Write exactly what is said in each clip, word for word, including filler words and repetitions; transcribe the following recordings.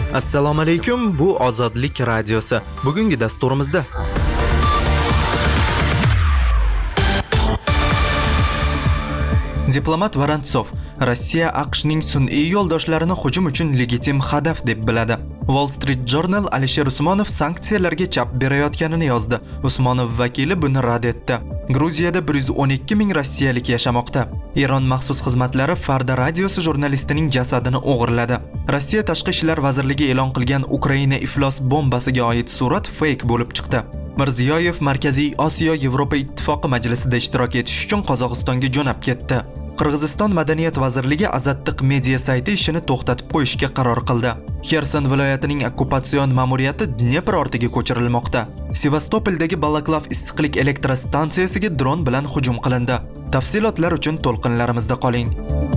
Assalomu alaykum, bu Ozodlik radiosi. Bugungi dasturimizda Diplomat Vorontsov Rossiya AQShning sun'iy yo'ldoshlarini hujum uchun legitim hadaf deb biladi. Wall Street Journal Alisher Usmonov sanksiyalarga chap berayotganini yozdi. Usmonov vakili buni rad etdi. Gruziyada bir yuz o'n ikki ming rossiyalik yashamoqda. Eron maxsus xizmatlari Farda radiosi jurnalistining jasadini o'g'irladi. Rossiya Tashqi ishlar vazirligi e'lon qilgan Ukraina iflos bombasiga oid surat fake bo'lib chiqdi. Mirziyoyev Markaziy Osiyo Yevropa Ittifoqi majlisida ishtirok etish uchun Qozog'istonga jo'nab ketdi. Qirg'iziston Madaniyat vazirligi Azattiq media sayti ishini to'xtatib qo'yishga qaror qildi. Xerson viloyatining okkupatsion ma'muriyati Dnepr ortiga ko'chirilmoqda. Sevastopoldagi Balaklav issiqlik elektrostansiyasiga dron bilan hujum qilindi. Tafsilotlar uchun to'lqinlarimizda qoling.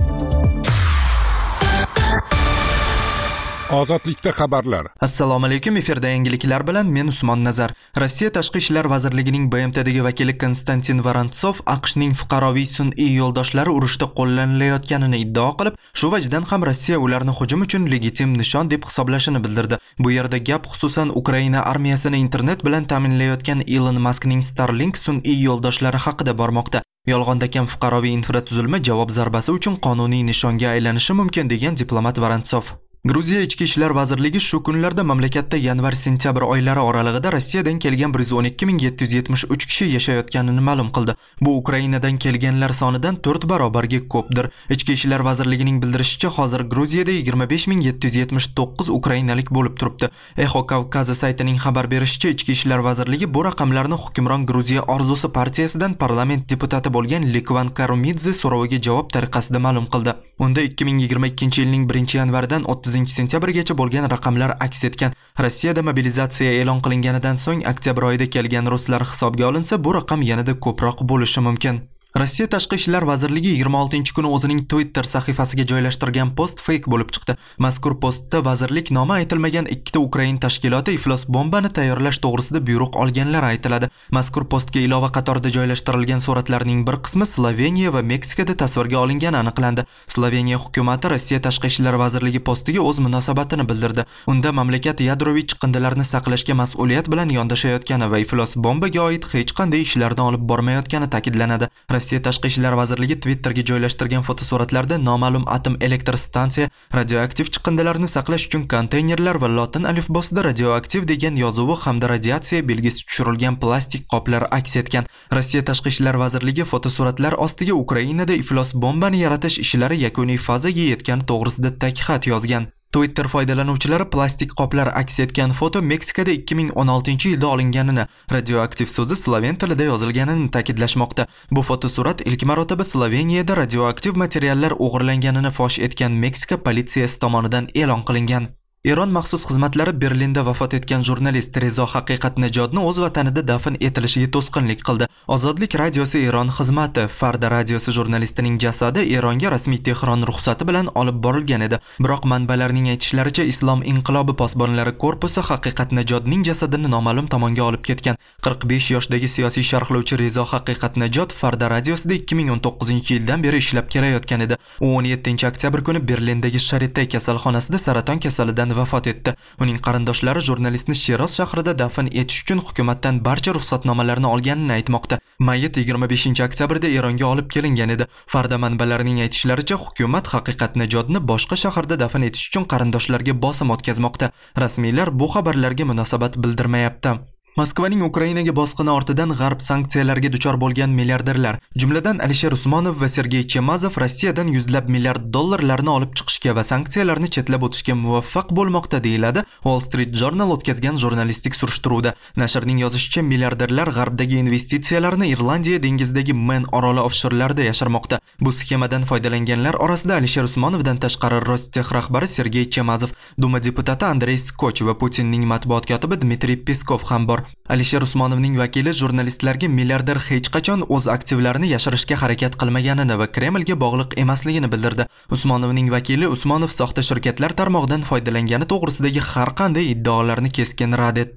Ozodlikda xabarlar. Assalomu alaykum, efirda yangiliklar bilan men Usmon Nazar. Rossiya Tashqi ishlar vazirligining B M Tdagi vakili Konstantin Vorontsov AQShning fuqaroviy sun'iy yo'ldoshlari urushda qo'llanilayotganini iddao qilib, shu vajdan ham Rossiya ularni hujum uchun legitim nishon deb hisoblashini bildirdi. Bu yerda gap xususan Ukraina armiyasini internet bilan ta'minlayotgan Elon Muskning Starlink sun'iy yo'ldoshlari haqida bormoqda. Yolg'ondakan fuqaroviy infratuzilma javob zarbasi uchun qonuniy nishonga aylanishi mumkin degan diplomat Vorontsov. Gruziya Ichki ishlar vazirligi shu kunlarda mamlakatda yanvar-sentyabr oylari oralig'ida Rossiyadan kelgan bir yuz o'n ikki ming yetti yuz yetmish uch kishi yashayotganini ma'lum qildi. Bu Ukrainadan kelganlar sonidan to'rt barobarga ko'pdir. Ichki ishlar vazirligining bildirishicha, hozir Gruziyada yigirma besh ming yetti yuz yetmish to'qqiz ukrainalik bo'lib turibdi. Echo Kavkaza saytining xabar berishicha, Ichki ishlar vazirligi bu raqamlarni hukmron Gruziya orzusi partiyasidan parlament deputati bo'lgan Lekvan Karumidze so'roviga javob tariqasida ma'lum qildi. Unda ikki ming yigirma ikkinchi yilning birinchi yanvardan o'ttizinchi sentyabrgacha bo'lgan raqamlar aks etgan. Rossiyada mobilizatsiya e'lon qilinganidan so'ng oktyabr oyida kelgan ruslar hisobga olinsa, bu raqam yanada ko'proq bo'lishi mumkin. Rossiya Tashqi ishlar vazirligi yigirma oltinchi kuni o'zining Twitter sahifasiga joylashtirgan post fake bo'lib chiqdi. Mazkur postda vazirlik nomi aytilmagan ikkita Ukrain tashkiloti iflos bombani tayyorlash to'g'risida buyruq olganlar aytiladi. Mazkur postga ilova qatorida joylashtirilgan suratlarning bir qismi Sloveniya va Meksikada tasvirga olingani aniqlandi. Sloveniya hukumati Rossiya Tashqi ishlar vazirligi postiga o'z munosabatini bildirdi. Unda mamlakat yadroviy chiqindilarni saqlashga mas'uliyat bilan yondashayotgani va iflos bombaga oid hech qanday ishlarni olib bormayotgani ta'kidlanadi. Rossiya Tashqi ishlar vazirligi Twitterga joylashtirgan fotosuratlarda noma'lum atom elektr stansiya, radioaktiv chiqindilarni saqlash uchun konteynerlar va lotin alifbosida radioaktiv degan yozuvi hamda radiatsiya belgisi tushirilgan plastik qoplar aks etgan. Rossiya Tashqi ishlar vazirligi fotosuratlar ostiga Ukrainada iflos bombani yaratish ishlari yakuniy fazaga yetgani to'g'risida ta'kid yozgan. Twitter foydalanuvchilari plastik qoplar aks etgan foto Meksikada ikki ming o'n oltinchi yilda olinganini, radioaktiv so'zi sloven tilida yozilganini ta'kidlashmoqda. Bu fotosurat ilk marotaba Sloveniyada radioaktiv materiallar o'g'irlanganini fosh etgan Meksika politsiyasi tomonidan e'lon qilingan. Eron maxsus xizmatlari Berlinda vafot etgan jurnalist Rezo Haqiqatnajodni o'z vatanida dafn etilishiga to'sqinlik qildi. Ozodlik radiosi Eron xizmati Farda radiosi jurnalistining jasadi Eronga rasmiy Tehron ruxsati bilan olib borilgan edi. Biroq manbalarning aytishlaricha, Islom inqilobi posbonlari korpusi Haqiqatnajodning jasadini noma'lum tomonga olib ketgan. qirq besh yoshdagi siyosiy sharhlovchi Rezo Haqiqatnajod Farda radiosida ikki ming o'n to'qqizinchi yildan beri ishlab kelayotgan edi. U o'n yettinchi oktyabr kuni Berlindagi Sharite kasalxonasida saraton kasalidan vafot etdi. Uning qarindoshlari jurnalistni Shiroz shahrida dafn etish uchun hukumatdan barcha ruxsatnomalarni olganini aytmoqda. Mayit yigirma beshinchi oktyabrda Eronga olib kelingan edi. Farda manbalarining aytishlaricha, hukumat Haqiqatnajodni boshqa shaharda dafn etish uchun qarindoshlarga bosim o'tkazmoqda. Rasmiylar bu xabarlarga munosabat bildirmayapti. Moskvaning Ukrainaga bosqini ortidan g'arb sanksiyalarga duchor bo'lgan milliarderlar, jumladan Alisher Usmonov va Sergey Chemazov Rossiyadan yuzlab milliard dollarlarni olib chiqishga va sanksiyalarni chetlab o'tishga muvaffaq bo'lmoqda, deyiladi Wall Street Journal o'tkazgan jurnalistik surishtiruvda. Nashrning yozishicha, milliarderlar g'arbdagi investitsiyalarni Irlandiya dengizidagi Man oroli ofshorlarida yashirmoqda. Bu sxemadan foydalanganlar orasida Alisher Usmonovdan tashqari Rostex rahbari Sergey Chemazov, Duma deputati Andrey Skoch va Putinning matbuot kotibi Dmitriy Peskov ham bor. Alisher Usmonovning vakili jurnalistlarga milliarder hech qachon o'z aktivlarini yashirishga harakat qilmaganini va Kremlga bog'liq emasligini bildirdi. Usmonovning vakili Usmonov soxta shirkatlar tarmog'idan foydalangani to'g'risidagi har qanday iddaolarni keskin rad etdi.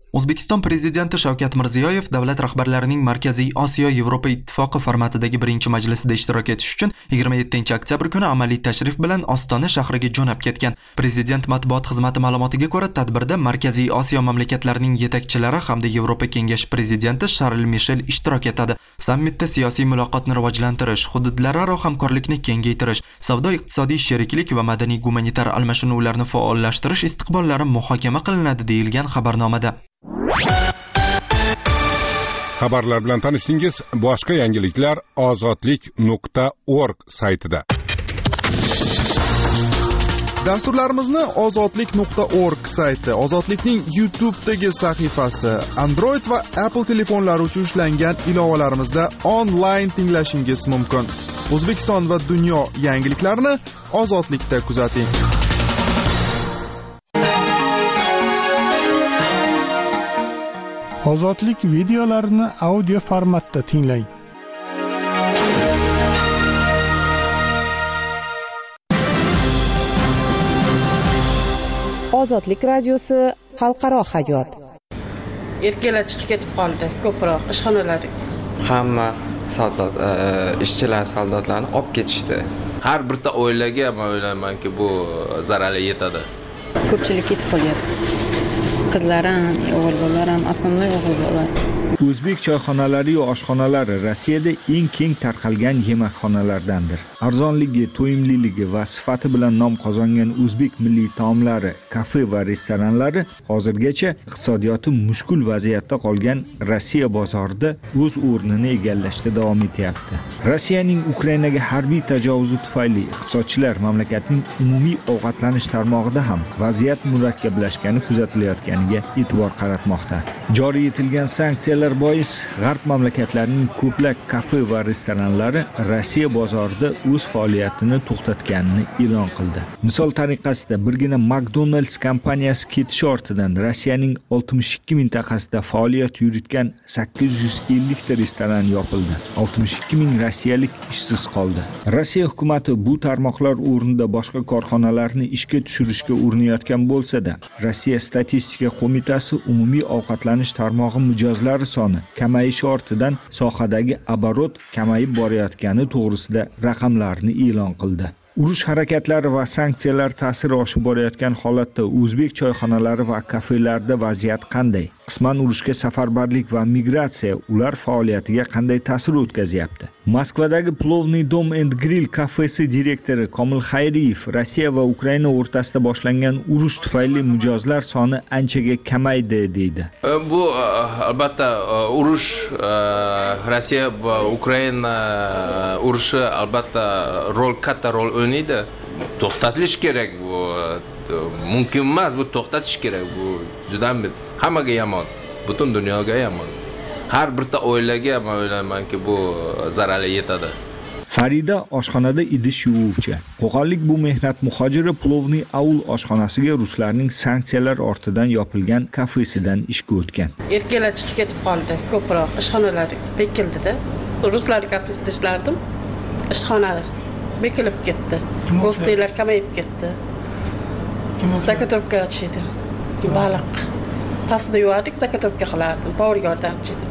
O'zbekiston prezidenti Shavkat Mirziyoyev davlat rahbarlarining Markaziy Osiyo Yevropa Ittifoqi formatidagi birinchi majlisida ishtirok etish uchun yigirma yettinchi oktyabr kuni amaliy tashrif bilan Ostona shahriga jo'nab ketgan. Prezident matbuot xizmati ma'lumotiga ko'ra, tadbirda Markaziy Osiyo mamlakatlarining yetakchilari hamda Yevropa Kengashi prezidenti Charl Michel ishtirok etadi. Sammitda siyosiy muloqotni rivojlantirish, hududlararo hamkorlikni kengaytirish, savdo-iqtisodiy sheriklik va madaniy-gumanitar almashinuvlarni faollashtirish istiqbollari muhokama qilinadi deyilgan xabarnomada. Xabarlar bilan tanishdingiz. Boshqa yangiliklar ozodlik nuqta org saytida. Dasturlarimizni ozodlik nuqta org sayti, Ozodlikning YouTube'dagi sahifasi, Android va Apple telefonlari uchun ishlangan ilovalarimizda onlayn tinglashingiz mumkin. O'zbekiston va dunyo yangiliklarini Ozodlikda kuzating. Ozodlik videolarini audio formatda tinglang. Ozodlik radiosi xalqaro hayot. Erkaklar chiqib ketib qoldi, ko'proq ishxonalar. Hamma soldat, ishchilar soldatlarni olib ketishdi. Har birta oilaga men o'ylaymanki bu zarar yetadi. Ko'pchilik ketib qolyapti. Qizlar ham, o'g'il bolalar ham, asosiy o'g'il bolalar. O'zbek choyxonalari va oshxonalari Rossiyada eng keng tarqalgan yemakxonalardandir. Arzonligi, to'yimliligi va sifati bilan nom qozongan o'zbek milliy taomlari, kafe va restoranlari hozirgacha iqtisodiyoti mushkul vaziyatda qolgan Rossiya bozorida o'z o'rnini egallashda davom etyapti. Rossiyaning Ukrainaga harbiy tajovuzi tufayli iqtisodchilar mamlakatning umumiy ovqatlanish tarmog'ida ham vaziyat murakkablashgani kuzatilayotganiga e'tibor qaratmoqda. Joriy etilgan sanksiyalar bois g'arb mamlakatlarining ko'plab kafe va restoranlari Rossiya bozorida o'z faoliyatini to'xtatganini e'lon qildi. Misol tariqasida birgina McDonald's kompaniyasi ketishi ortidan Rossiyaning oltmish ikki mintaqasida faoliyat yuritgan sakkiz yuz ellik ta restoran yopildi. oltmish ikki ming rossiyalik ishsiz qoldi. Rossiya hukumati bu tarmoqlar o'rnida boshqa korxonalarni ishga tushirishga urinayotgan bo'lsa-da, Rossiya statistika qo'mitasi umumiy ovqatlanish tarmog'i mijozlari soni kamayishi ortidan sohadagi оборот kamayib borayotgani to'g'risida raqamlarni e'lon qildi. Urush harakatlari va sanksiyalar ta'siri oshib borayotgan holatda o'zbek choyxonalari va kafelarida vaziyat qanday? Qisman urushga safarbarlik va migratsiya ular faoliyatiga qanday ta'sir o'tkazyapti? Moskvadagi Plovniy dom and grill kafesi direktori Komil Xayriyev Rossiya va Ukraina o'rtasida boshlangan urush tufayli mijozlar soni anchaga kamaydi deydi. Bu albatta urush Rossiya va Ukraina urushi albatta rol katta rol o'ynaydi. To'xtatilish kerak bu. Mumkin emas, bu to'xtatish kerak. Bu juda hammaga yomon, butun dunyoga yomon. Har birta oilaga men o'ylaymanki bu zarar yetadi. Farida oshxonada idish yuvuvchi. Qo'qonlik bu mehnat muhojiri Plovniy aul oshxonasiga ruslarning sanksiyalar ortidan yopilgan kafesidan ishga o'tgan. Erkaklar chiqib ketib qoldi, ko'proq ishxonalar bekildida. Ruslar kafesida ishlardim. Ishxona bekilib ketdi. Go'steylar kamayib ketdi. Zakatovka ochdi. Baliq. Pastda yuvardik, zakatovka qilardim. Povur yordamchi edim.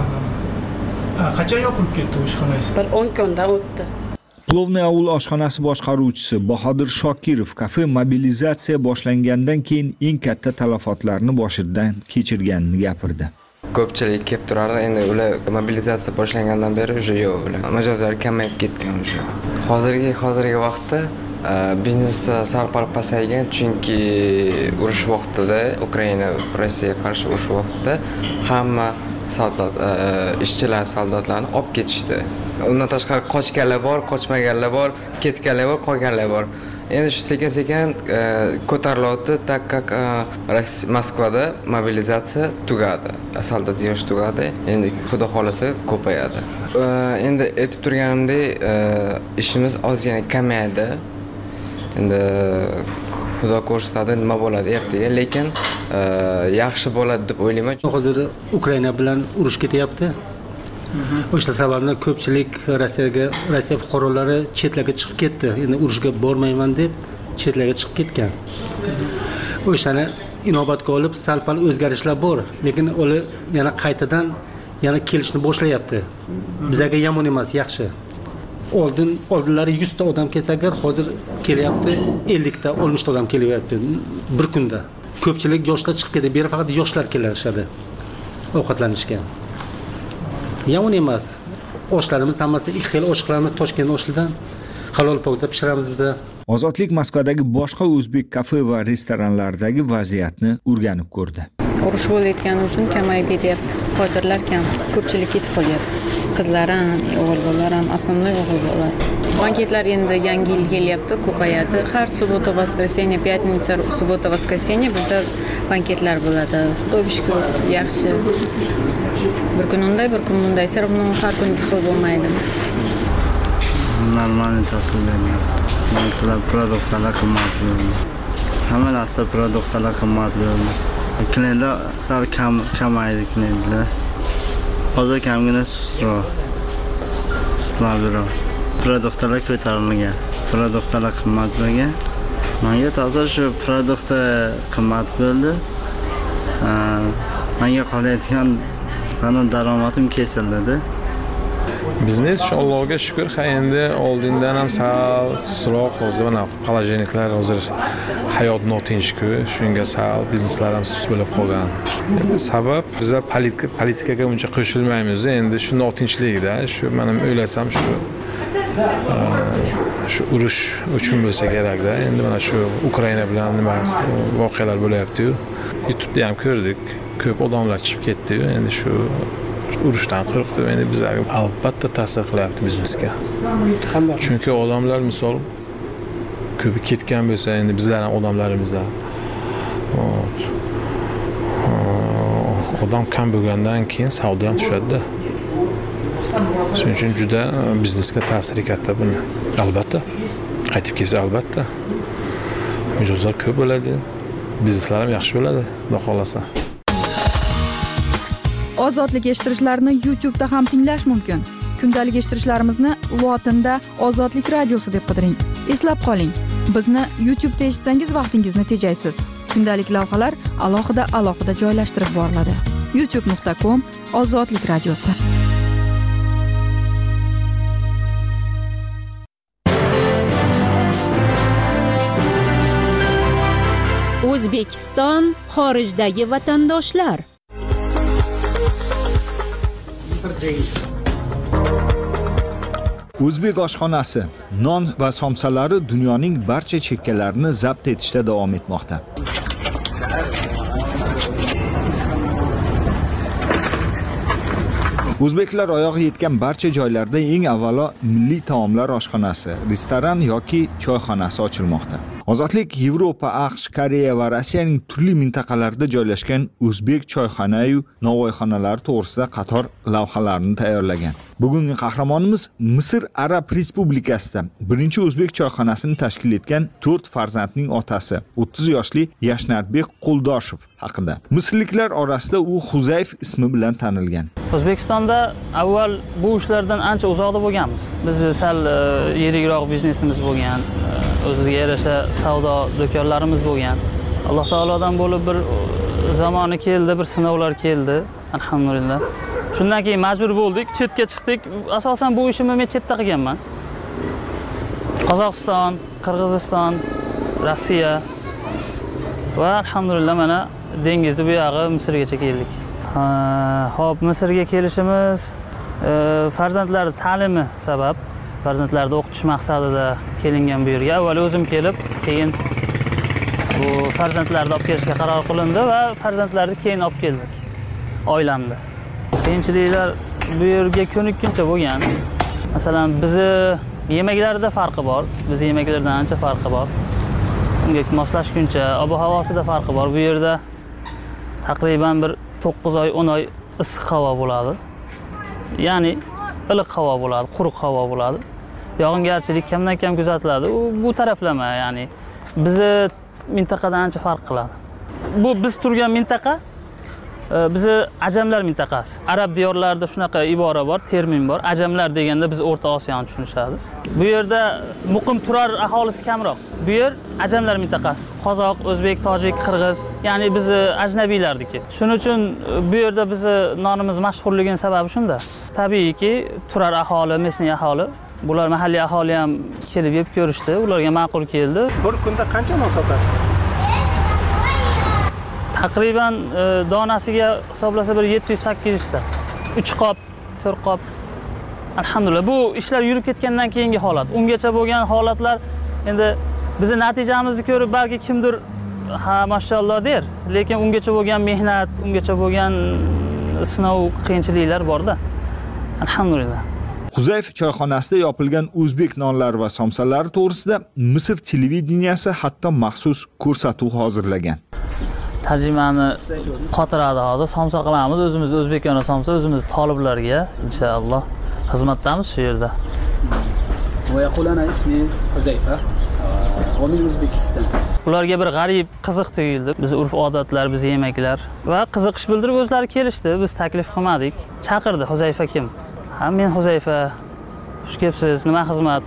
Qachon yopilib ketdi oshxonasi? Bir o'n kundan o'tdi. Plovniy aul oshxonasi boshqaruvchisi Bahodir Shokirov kafe mobilizatsiya boshlangandan keyin eng katta talafotlarni boshidan kechirganini gapirdi. Ko'pchilik kelib turardi, endi ular mobilizatsiya boshlangandan beri уже yo'q ular. Mijozlar kamayib ketgan уже. Hozirgi hozirgi vaqtda biznes sal-pal pasaygan, chunki urush vaqtida, Ukraina Rossiyaga qarshi urush vaqtida hamma soldat, ishchilar soldatlarni olib ketishdi. Undan tashqari qochganlar bor, qochmaganlar bor, ketganlar bor, qolganlar bor. Endi shu sekin-sekin ko'tarilyapti, tak как Moskvada mobilizatsiya tugadi. Soldat yosh tugadi, endi xudo xolasa ko'payadi. Endi aytib turganimdek, ishimiz ozgina kamayadi. Endi xudo ko'rsatadi nima bo'ladi ertaga, lekin yaxshi bo'ladi deb o'ylayman. Hozir Ukraina bilan urush ketyapti. O'sha sababdan ko'pchilik Rossiyaga, Rossiya fuqarolari chetlarga chiqib ketdi. Endi urushga bormayman deb chetlarga chiqib ketgan. O'shani inobatga olib sal pal o'zgarishlar bor, lekin ular yana qaytadan yana kelishni boshlayapti. Bizga yomon emas, yaxshi. Oldin oldinlari yuz ta odam kelsa agar, hozir kelyapti ellik ta, oltmish ta odam kelyapti bir kunda. Ko'pchilik yoshlar chiqib ketdi, bu yerga faqat yoshlar kelishadi ovqatlanishga. Yomon emas. Oshlarimiz hammasi ikki xil oshlarimiz Toshkent oshidan halol pokiza pishiramiz biz. Ozodlik Moskvadagi boshqa o'zbek kafe va restoranlaridagi vaziyatni o'rganib ko'rdi. Urush bo'layotgani uchun kamayib ketyapti. Hojirlar kam, ko'pchilik ketib qolyapti. Qizlar ham, o'g'il bolalar ham, asosiy o'g'il bolalar. Banketlar endi yangi yil kelyapti, ko'payadi. Har subota, voskreseniya, pятница, subota, voskreseniya bizda banketlar bo'ladi. Xudoga shukr, yaxshi. Bir kun unday, bir kun bunday, sir buni har kun xil bo'lmaydi. Normalniy tasvirlangan. Masalan, produksiyalar qimmat bo'ldi. Hamma narsa produksiyalar qimmat bo'ldi. Klientlar sal kam kamaydi klientlar. Hozir kamgina sustroq. Slabroq. Produksiyalar ko'tarilgan. Produksiyalar qimmat bo'lgan. Menga hozir shu produksiya qimmat bo'ldi. Menga qolayotgan qanday daromadim kesildi. Biznes Allohga shukr, ha endi oldindan ham sal sustroq, hozir mana palajeniklar hozir hayot notinch-ku, shunga sal bizneslar ham sus bo'lib qolgan. Sabab bizlar politika politikaga uncha qo'shilmaymiz, endi shu notinchlikda, shu men o'ylasam shu shu urush uchun bo'lsa kerak-da. Endi mana shu Ukraina bilan nima voqealar bo'layapti-yu. YouTube'da ham ko'rdik, ko'p odamlar chiqib ketdi-yu. Endi shu urushdan qo'rqdim, endi bizlarga albatta ta'sir qilyapti biznesga. Chunki odamlar misol ko'pi ketgan bo'lsa, endi bizlar ham odamlarimizdan odam kam bo'lgandan keyin savdo ham tushadi. Shuning uchun juda biznesga ta'siri katta buni. Albatta. Qaytib kelsa albatta. Mijozlar ko'p bo'ladi. Bizneslar ham yaxshi bo'ladi, xudo xolasa. Ozodlik eshittirishlarni YouTube'da ham tinglash mumkin. Kundalik eshittirishlarimizni lotinda Ozodlik radiosi deb qidiring. Eslab qoling, bizni YouTube'da eshitsangiz vaqtingizni tejaysiz. Kundalik lavhalar alohida alohida joylashtirib boriladi. youtube nuqta com Ozodlik radiosi. O'zbekiston xorijdagi vatandoshlar. O'zbek oshxonasi non va somsalari dunyoning barcha chekkalarini zabt etishda davom etmoqda. O'zbeklar oyog'i yetgan barcha joylarda eng avvalo milliy taomlar oshxonasi, restoran yoki choyxonasi ochilmoqda. Ozodlik Yevropa, AQSh, Koreya va Rossiyaning turli mintaqalarida joylashgan o'zbek choyxona-yu novvoyxonalari to'g'risida qator lavhalarni tayyorlagan. Bugungi qahramonimiz Misr Arab Respublikasida birinchi o'zbek choyxonasini tashkil etgan to'rt farzandning otasi, o'ttiz yoshli Yashnarbek Qo'ldoshev haqida. Misrliklar orasida u Huzayf ismi bilan tanilgan. O'zbekistonda avval bu ishlardan ancha uzoqda bo'lganmiz. Biz sal yirikroq biznesimiz bo'lgan, o'ziga yarasha savdo do'konlarimiz bo'lgan. Alloh taolodan bo'lib bir zamoni keldi, bir sinovlar keldi, alhamdulillah. Shundan keyin majbur bo'ldik, chetga chiqdik. Asosan bu ishimni men chetda qilganman. Qozog'iston, Qirg'iziston, Rossiya va alhamdulillah mana dengizning bu yog'i Misrgacha keldik. Xo'p, Misrga kelishimiz farzandlar ta'limi sabab, farzandlarni o'qitish maqsadida kelingan bu yerga. Avval o'zim kelib, keyin bu farzandlarni olib kelishga qaror qilindi va farzandlarni keyin olib keldik oilamda. Qiyinchiliklar bu yerga ko'nikkuncha bo'lgan. Masalan, bizi yemeklarda farqi bor. Biz yemeklardan ancha farqi bor. Unga moslashguncha ob-havosida farqi bor. Bu yerda taqriban bir to'qqiz oy, o'n oy issiq havo bo'ladi. Ya'ni iliq havo bo'ladi, quruq havo bo'ladi. Yog'ingarchilik kamdan kam kuzatiladi. U bu taraflama, ya'ni bizni mintaqadan ancha farq qiladi. Bu biz turgan mintaqa bizi ajamlar mintaqasi. Arab diyorlarida shunaqa ibora bor, termin bor. Ajamlar deganda biz O'rta Osiyoni tushunishadi. Bu yerda muqim turar aholisi kamroq. Bu yer ajamlar mintaqasi. Qozoq, o'zbek, tojik, qirg'iz, ya'ni biz ajnabiylardiki. Shuning uchun bu yerda bizi nonimiz mashhurligining sababi shunda. Tabiiyki, turar aholi, mesniy aholi, bular mahalliy aholi ham kelib yeb ko'rishdi, ularga ma'qul keldi. Bir kunda qancha non sotasiz? Taqriban donasiga hisoblasa bir yetti yuz sakkiz yuz ta. uch qop, to'rt qop. Alhamdulillah, bu ishlar yurib ketgandan keyingi holat. Ungacha bo'lgan holatlar endi bizni natijamizni ko'rib balki kimdir ha mashalloh der, lekin ungacha bo'lgan mehnat, ungacha bo'lgan sinov, qiyinchiliklar bor-da. Alhamdulillah. Huzayf choyxonasida yopilgan o'zbek nonlari va somsalari to'g'risida Misr televideniyasi hatto maxsus ko'rsatuv hozirlagan. Tarjimani qotiradi hozir, somsa qilamiz, o'zimiz o'zbekona somsa, o'zimiz toliblarga inshaalloh xizmatdamiz shu yerda. ويقول أنا اسمي حذيفة ومن أوزبekistan. Ularga bir g'arib, qiziq tuyuldi. Biz urf-odatlar, biz yemeklar va qiziqish bildirib o'zlari kelishdi. Biz taklif qilmadik. Chaqirdi, Huzayfa kim? Ha, men Huzayfa. Xush kelibsiz, nima xizmat?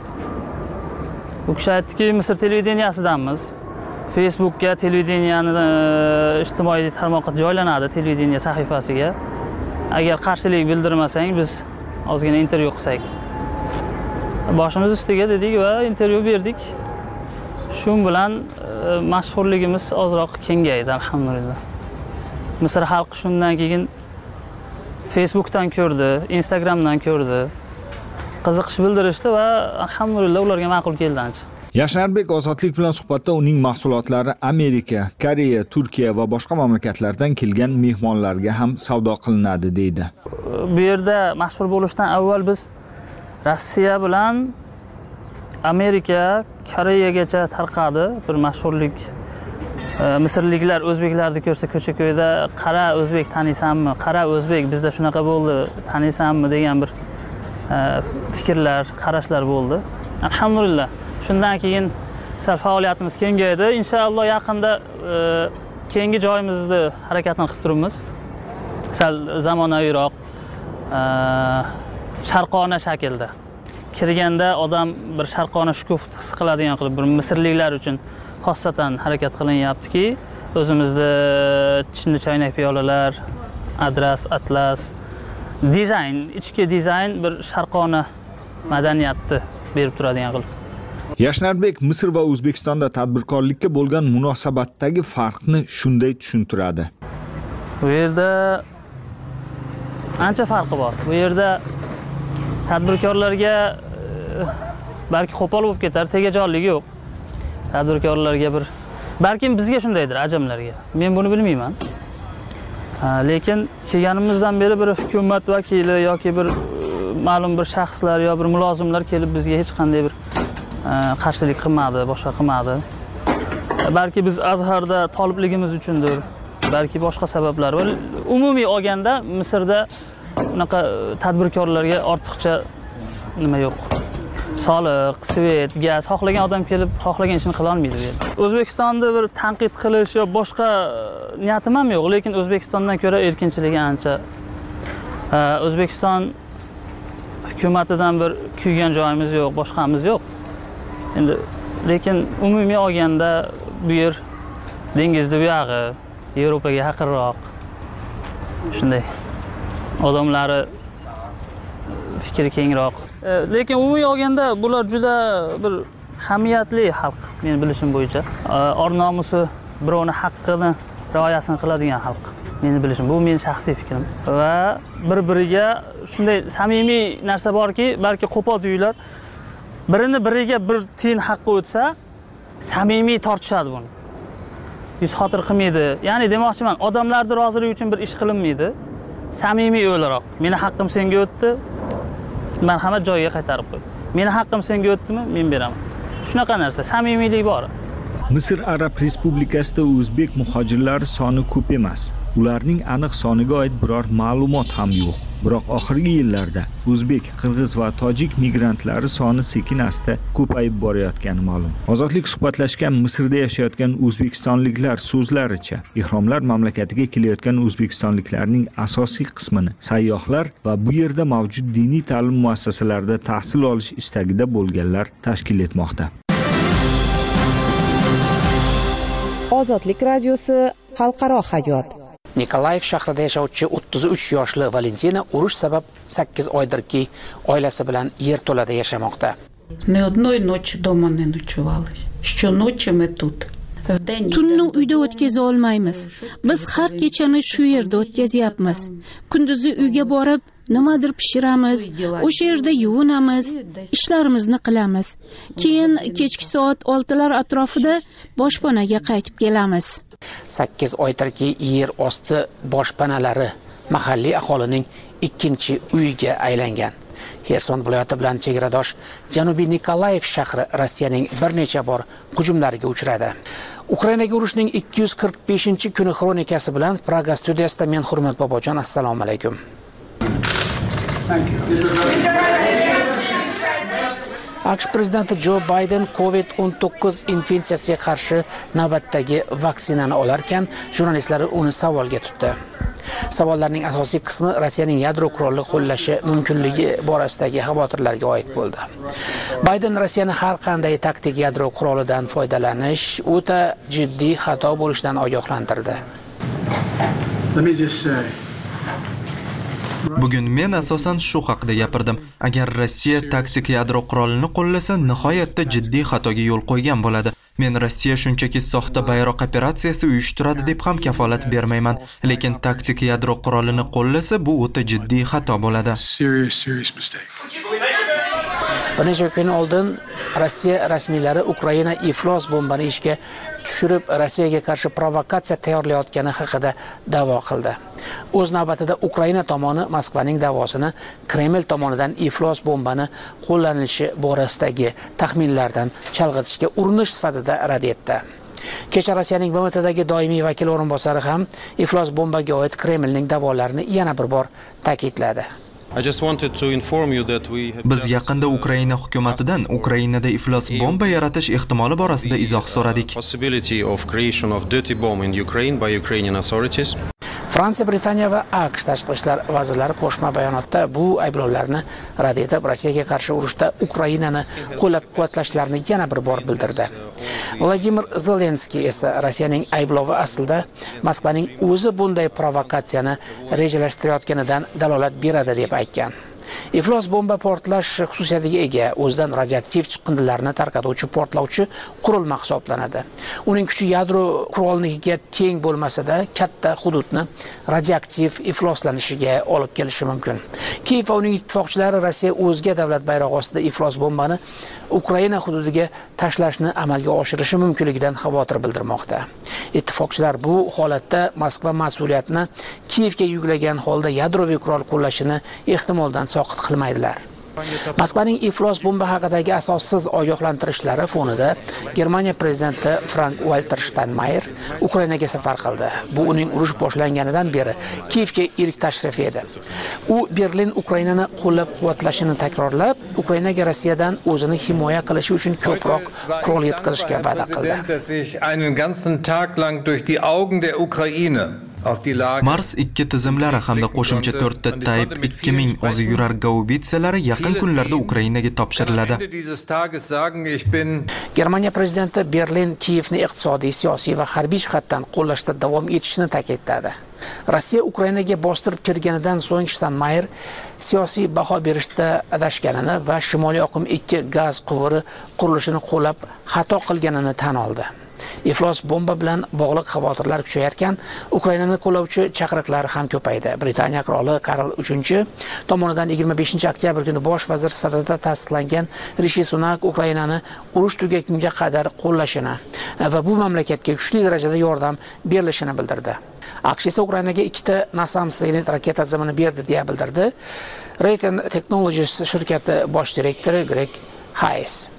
U kishi aytdiki, Misr televideniyasidanmiz. Facebookga televideniyani ijtimoiy tarmoqqa joylanadi, televideniya sahifasiga. Agar qarshilik bildirmasang, biz ozgina intervyu qilsak. Boshimiz ustiga dedik va intervyu berdik. Shu bilan mashhurligimiz ozroq kengaydi, alhamdulillah. Misr xalqi shundan keyin Facebookdan ko'rdi, Instagramdan ko'rdi. Qiziqish bildirishdi va alhamdulillah ularga ma'qul keldi ancha. Yashnarbek Ozodlik bilan suhbatda uning mahsulotlari Amerika, Koreya, Turkiya va boshqa mamlakatlardan kelgan mehmonlarga ham savdo qilinadi deydi. Bu yerda mashhur bo'lishdan avval biz Rossiya bilan Amerika, Koreyagacha tarqadi. Bir mashhurlik Misrliklar o'zbeklarni ko'rsa ko'cha-ko'yda qara o'zbek taniysanmi? Qara o'zbek bizda shunaqa bo'ldi, taniysanmi degan bir fikrlar, qarashlar bo'ldi. Alhamdulillah. Shundan keyin sal faoliyatimiz kengaydi. Inshaalloh yaqinda keyingi joyimizni harakatini qilib turibmiz. Sal zamonaviyroq, sharqona shaklda. Kirganda odam bir sharqona shukuf his qiladigan qilib bir misrliklar uchun xossatan harakat qilinyaptiki, o'zimizda chinni choynak piyolalar, adras, atlas, dizayn, ichki dizayn bir sharqona madaniyatni berib turadigan qilib. Yashnarbek Misr va O'zbekistonda tadbirkorlikka bo'lgan munosabatdagi farqni shunday tushuntiradi. Bu yerda ancha farqi bor. Bu yerda tadbirkorlarga balki qo'pol bo'lib ketar, tegajonligi yo'q. Tadbirkorlarga bir balkim bizga shundaydir, ajamlarga. Men buni bilmayman. Lekin kelganimizdan beri bir hukumat vakili yoki bir ma'lum bir shaxslar yo bir mulozimlar kelib bizga hech qanday bir qarshilik qilmadi, boshqa qilmadi. Balki biz Azharda tolibligimiz uchundir, balki boshqa sabablar bor. Umumiy olganda Misrda unaqa tadbirkorlarga ortiqcha nima yo'q. Soliq, svet, gaz, xohlagan odam kelib, xohlagan ishini qila olmaydi bu yerda. O'zbekistonda bir tanqid qilish yo boshqa niyatim ham yo'q, lekin O'zbekistondan ko'ra erkinchiligi ancha. O'zbekiston hukumatidan bir kuygan joyimiz yo'q, boshqamiz yo'q. Endi lekin umumiy olganda bu yer dengizning bu yog'i, Yevropaga yaqinroq. Shunday. Odamlari fikri kengroq. Lekin umumiy olganda bular juda bir hamiyatli xalq, men bilishim bo'yicha. Or nomusi, birovning haqqini rioyasini qiladigan xalq. Meni bilishim, bu mening shaxsiy fikrim. Va bir-biriga shunday samimiy narsa borki, balki qo'pol tuyular birini biriga bir tiyin haqqi o'tsa, samimiy tortishadi buni. Yuz xotir qilmaydi. Ya'ni demoqchiman, odamlarning roziligi uchun bir ish qilinmaydi. Samimiy o'laroq. Meni haqqim senga o'tdi, marhamat joyiga qaytarib qo'y. Meni haqqim senga o'tdimi, men beraman. Shunaqa narsa, samimiylik bor. Misr Arab Respublikasida o'zbek muhojirlari soni ko'p emas. Ularning aniq soniga oid biror ma'lumot ham yo'q. Biroq oxirgi yillarda o'zbek, qirg'iz va tojik migrantlari soni sekin-asta ko'payib borayotgani ma'lum. Ozodlik suhbatlashgan Misrda yashayotgan o'zbekistonliklar so'zlaricha, ehromlar mamlakatiga kelayotgan o'zbekistonliklarning asosiy qismini sayyohlar va bu yerda mavjud diniy ta'lim muassasalarida tahsil olish istagida bo'lganlar tashkil etmoqda. Ozodlik radiosi xalqaro hayot. Nikolayev shahrida yashovchi o'ttiz uch yoshli Valentina urush sabab sakkiz oydirki oilasi bilan yerto'lada yashamoqda. Ни одной ночи дома не ночевали. Щоночи мы тут. Tunni uyda o'tkaza olmaymiz. Biz har kechani shu yerda o'tkazyapmiz. Kunduzi uyga borib, nimadir pishiramiz, o'sha yerda yuvinamiz, ishlarimizni qilamiz. Keyin kechki soat oltilar atrofida boshpanaga qaytib kelamiz. sakkiz oydirki yer osti boshpanalari mahalliy aholining ikkinchi uyiga aylangan. Xerson viloyati bilan chegaradosh Janubiy Nikolayev shahri Rossiyaning bir necha bor hujumlariga uchradi. Ukrainaga urushning ikki yuz qirq beshinchi kuni xronikasi bilan Praga studiyasida men Hurmat Bobojon, assalomu alaykum. AQSh prezidenti Jo Bayden covid o'n to'qqiz infeksiyasiga qarshi navbatdagi vaksinani olarkan, jurnalistlar uni savolga tutdi. Savollarning asosiy qismi Rossiyaning yadro qurolini qo'llashi mumkinligi borasidagi xavotirlarga oid bo'ldi. Bayden Rossiyani har qanday taktik yadro qurolidan foydalanish o'ta jiddiy xato bo'lishidan ogohlantirdi. Bugun men asosan shu haqida gapirdim. Agar Rossiya taktik yadro qurolini qo'llasa, nihoyatda jiddiy xatoga yo'l qo'ygan bo'ladi. Men Rossiya shunchaki soxta bayroq operatsiyasi uyushtiradi deb ham kafolat bermayman, lekin taktik yadro qurolini qo'llasa, bu o'ta jiddiy xato bo'ladi. Bir necha kun oldin Rossiya rasmiylari Ukraina iflos bombani ishga tushirib Rossiyaga qarshi provokatsiya tayyorlayotgani haqida da'vo qildi. O'z navbatida Ukraina tomoni Moskvaning da'vosini Kreml tomonidan iflos bombani qo'llanilishi borasidagi taxminlardan chalg'itishga urinish sifatida rad etdi. Kecha Rossiyaning B M Tdagi doimiy vakil o'rinbosari ham iflos bombaga oid Kremlning da'volarini yana bir bor ta'kidladi. Biz yaqinda Ukraina hukumatidan Ukrainada iflos bomba yaratish ehtimoli borasida izoh so'radik. Fransiya, Britaniya va AQSh tashqi ishlar vazirlari qo'shma bayonotda bu ayblovlarni rad etib, Rossiyaga qarshi urushda Ukrainani qo'llab-quvvatlashlarini yana bir bor bildirdi. Vladimir Zelenskiy esa Rossiyaning ayblovi aslida Moskvaning o'zi bunday provokatsiyani rejalashtirayotganidan dalolat beradi deb aytgan. Iflos bomba portlash xususiyatiga ega, o'zidan radioaktiv chiqindilarni tarqatuvchi portlovchi qurilma hisoblanadi. Uning kuchi yadro qurolnikiga teng bo'lmasa-da, katta hududni radioaktiv ifloslanishiga olib kelishi mumkin. Kiyev va uning ittifoqchilari Rossiya o'zga davlat bayrog'i ostida iflos bombani Ukraina hududiga tashlashni amalga oshirishi mumkinligidan xavotir bildirmoqda. Ittifoqchilar bu holatda Moskva mas'uliyatni Kiyevga yuklagan holda yadroviy qurol qo'llashini ehtimoldan soqit qilmaydilar. Moskvaning iflos bomba haqidagi asossiz ogohlantirishlari fonida Germaniya prezidenti Frank-Walter Steinmeier Ukrainaga safar qildi. Bu uning urush boshlanganidan beri Kiyevga ilk tashrifi edi. U Berlin Ukrainani qo'llab-quvvatlashini takrorlab, Ukrainaga Rossiyadan o'zini himoya qilishi uchun ko'proq qurol yetkazishga va'da qildi. Mars ikki tizimlari hamda qo'shimcha to'rtta Type ikki ming o'zi yurar gaubitsalari yaqin kunlarda Ukrainaga topshiriladi. Germaniya prezidenti Berlin Kiyevni iqtisodiy, siyosiy va harbiy jihatdan qo'llashda davom etishini ta'kidladi. Rossiya Ukrainaga bostirib kirganidan so'ng Steinmeier siyosiy baho berishda adashganini va Shimoliy oqim ikki gaz quvuri qurilishini qo'llab xato qilganini tan oldi. Iflos bomba bilan bog'liq xavotirlar kuchayarkan, Ukrainani qo'llovchi chaqiriqlar ham ko'paydi. Britaniya qiroli Karl uchinchi tomonidan yigirma beshinchi oktyabr kuni bosh vazir sifatida tasdiqlangan Rishi Sunak Ukrainani urush tugagunga qadar qo'llashini va bu mamlakatga kuchli darajada yordam berilishini bildirdi. AQSh esa Ukrainaga ikkita NASAMS raketa tizimini berdi deya bildirdi. Raytheon Technologies shirkati bosh direktori Greg Hayes.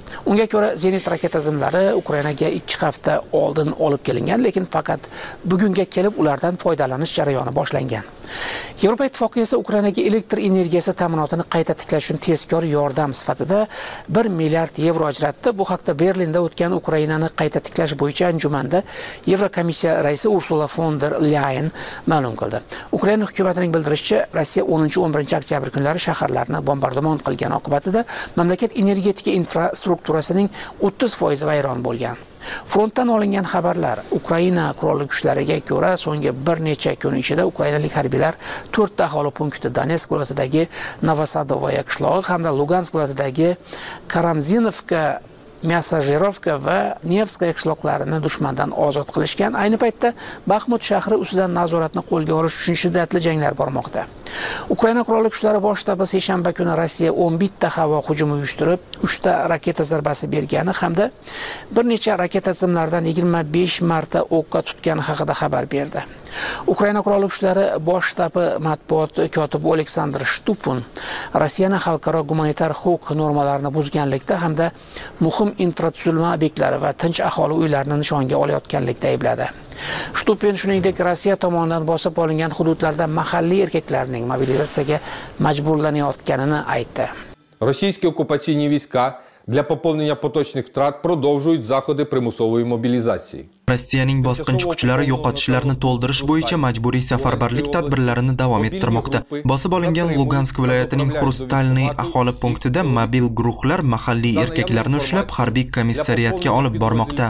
Unga ko'ra Zenit raketa tizimlari Ukrainaga ikki hafta oldin olib kelingan, lekin faqat bugunga kelib ulardan foydalanish jarayoni boshlangan. Yevropa Ittifoqi esa Ukrainaga elektr energiyasi ta'minotini qayta tiklash uchun tezkor yordam sifatida bir milliard yevro ajratdi. Bu haqda Berlinda o'tgan Ukrainani qayta tiklash bo'yicha anjumanda Yevrokomissiya raisi Ursula von der Leyen ma'lum qildi. Ukraina hukumatining bildirishicha, Rossiya o'ninchi o'n birinchi oktyabr kunlari shaharlarni bombardimon qilgani oqibatida mamlakat energetika infrastrukturasining o'ttiz foizi vayron bo'lgan. Frontdan olingan xabarlar Ukraina qurolli kuchlariga ko'ra so'nggi bir necha kun ichida ukrainalik harbiylar to'rtta aholi punkti Donetsk viloyatidagi Novosadovoye qishlog'i hamda Lugansk viloyatidagi Karamzinovka, Мясожировка va Nevskaya qishloqlarini dushmandan ozod qilishgan. Ayni paytda Baxmut shahri ustidan nazoratni qo'lga olish uchun shiddatli janglar bormoqda. Ukraina qurolli kuchlari bosh shtabi seshanba kuni Rossiya o'n bitta havo hujumi uyushtirib, uchta raketa zarbasi bergani hamda bir necha raketa tizimlaridan yigirma besh marta o'qqa tutgani haqida xabar berdi. Ukraina qurolli kuchlari bosh shtabi matbuot kotibi Aleksandr Shtupun Rossiyani xalqaro gumanitar huquq normalarini buzganlikda hamda muhim infratuzilma obyektlari va tinch aholi uylarini nishonga olayotganlikda aybladi. Shtupin shuningdek Rossiya tomonidan bosib olingan hududlarda mahalliy erkaklarning mobilizatsiyaga majburlanayotganini aytdi. Російські окупаційні війська для поповнення поточних втрат продовжують заходи примусової мобілізації. Rossiyaning bosqinchi kuchlari yo'qotishlarni to'ldirish bo'yicha majburiy safarbarlik tadbirlarini davom ettirmoqda. Bosib olingan Lugansk viloyatining Xrustalniy aholi punktida mobil guruhlar mahalliy erkaklarni ushlab harbiy komissariyatga olib bormoqda.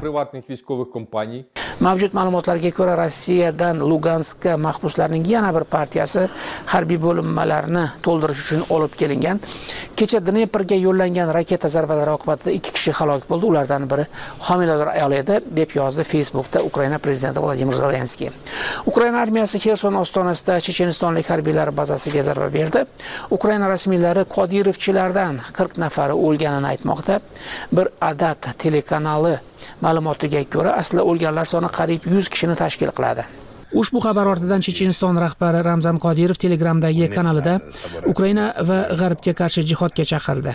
Mavjud ma'lumotlarga ko'ra, Rossiyadan Luganskka mahbuslarning yana bir partiyasi harbiy bo'linmalarni to'ldirish uchun olib kelingan. Kecha Dneprga yo'llangan raketa zarbalari oqibatida ikki kishi halok bo'ldi. Ulardan biri homilador ayol edi, deb yozdi Facebookda Ukraina prezidenti Vladimir Zelenskiy. Ukraina armiyasi Xerson ostonasida chechenistonlik harbiylar bazasiga zarba berdi. Ukraina rasmiylari Qodirovchilardan qirq nafari o'lganini aytmoqda. Bir Adat telekanali ma'lumotiga ko'ra, aslida o'lganlar soni qariyb yuz kishini tashkil qiladi. Ushbu xabar ortidan Checheniston rahbari Ramzan Qodirov Telegramdagi kanalida Ukraina va G'arbga qarshi jihodga chaqirdi.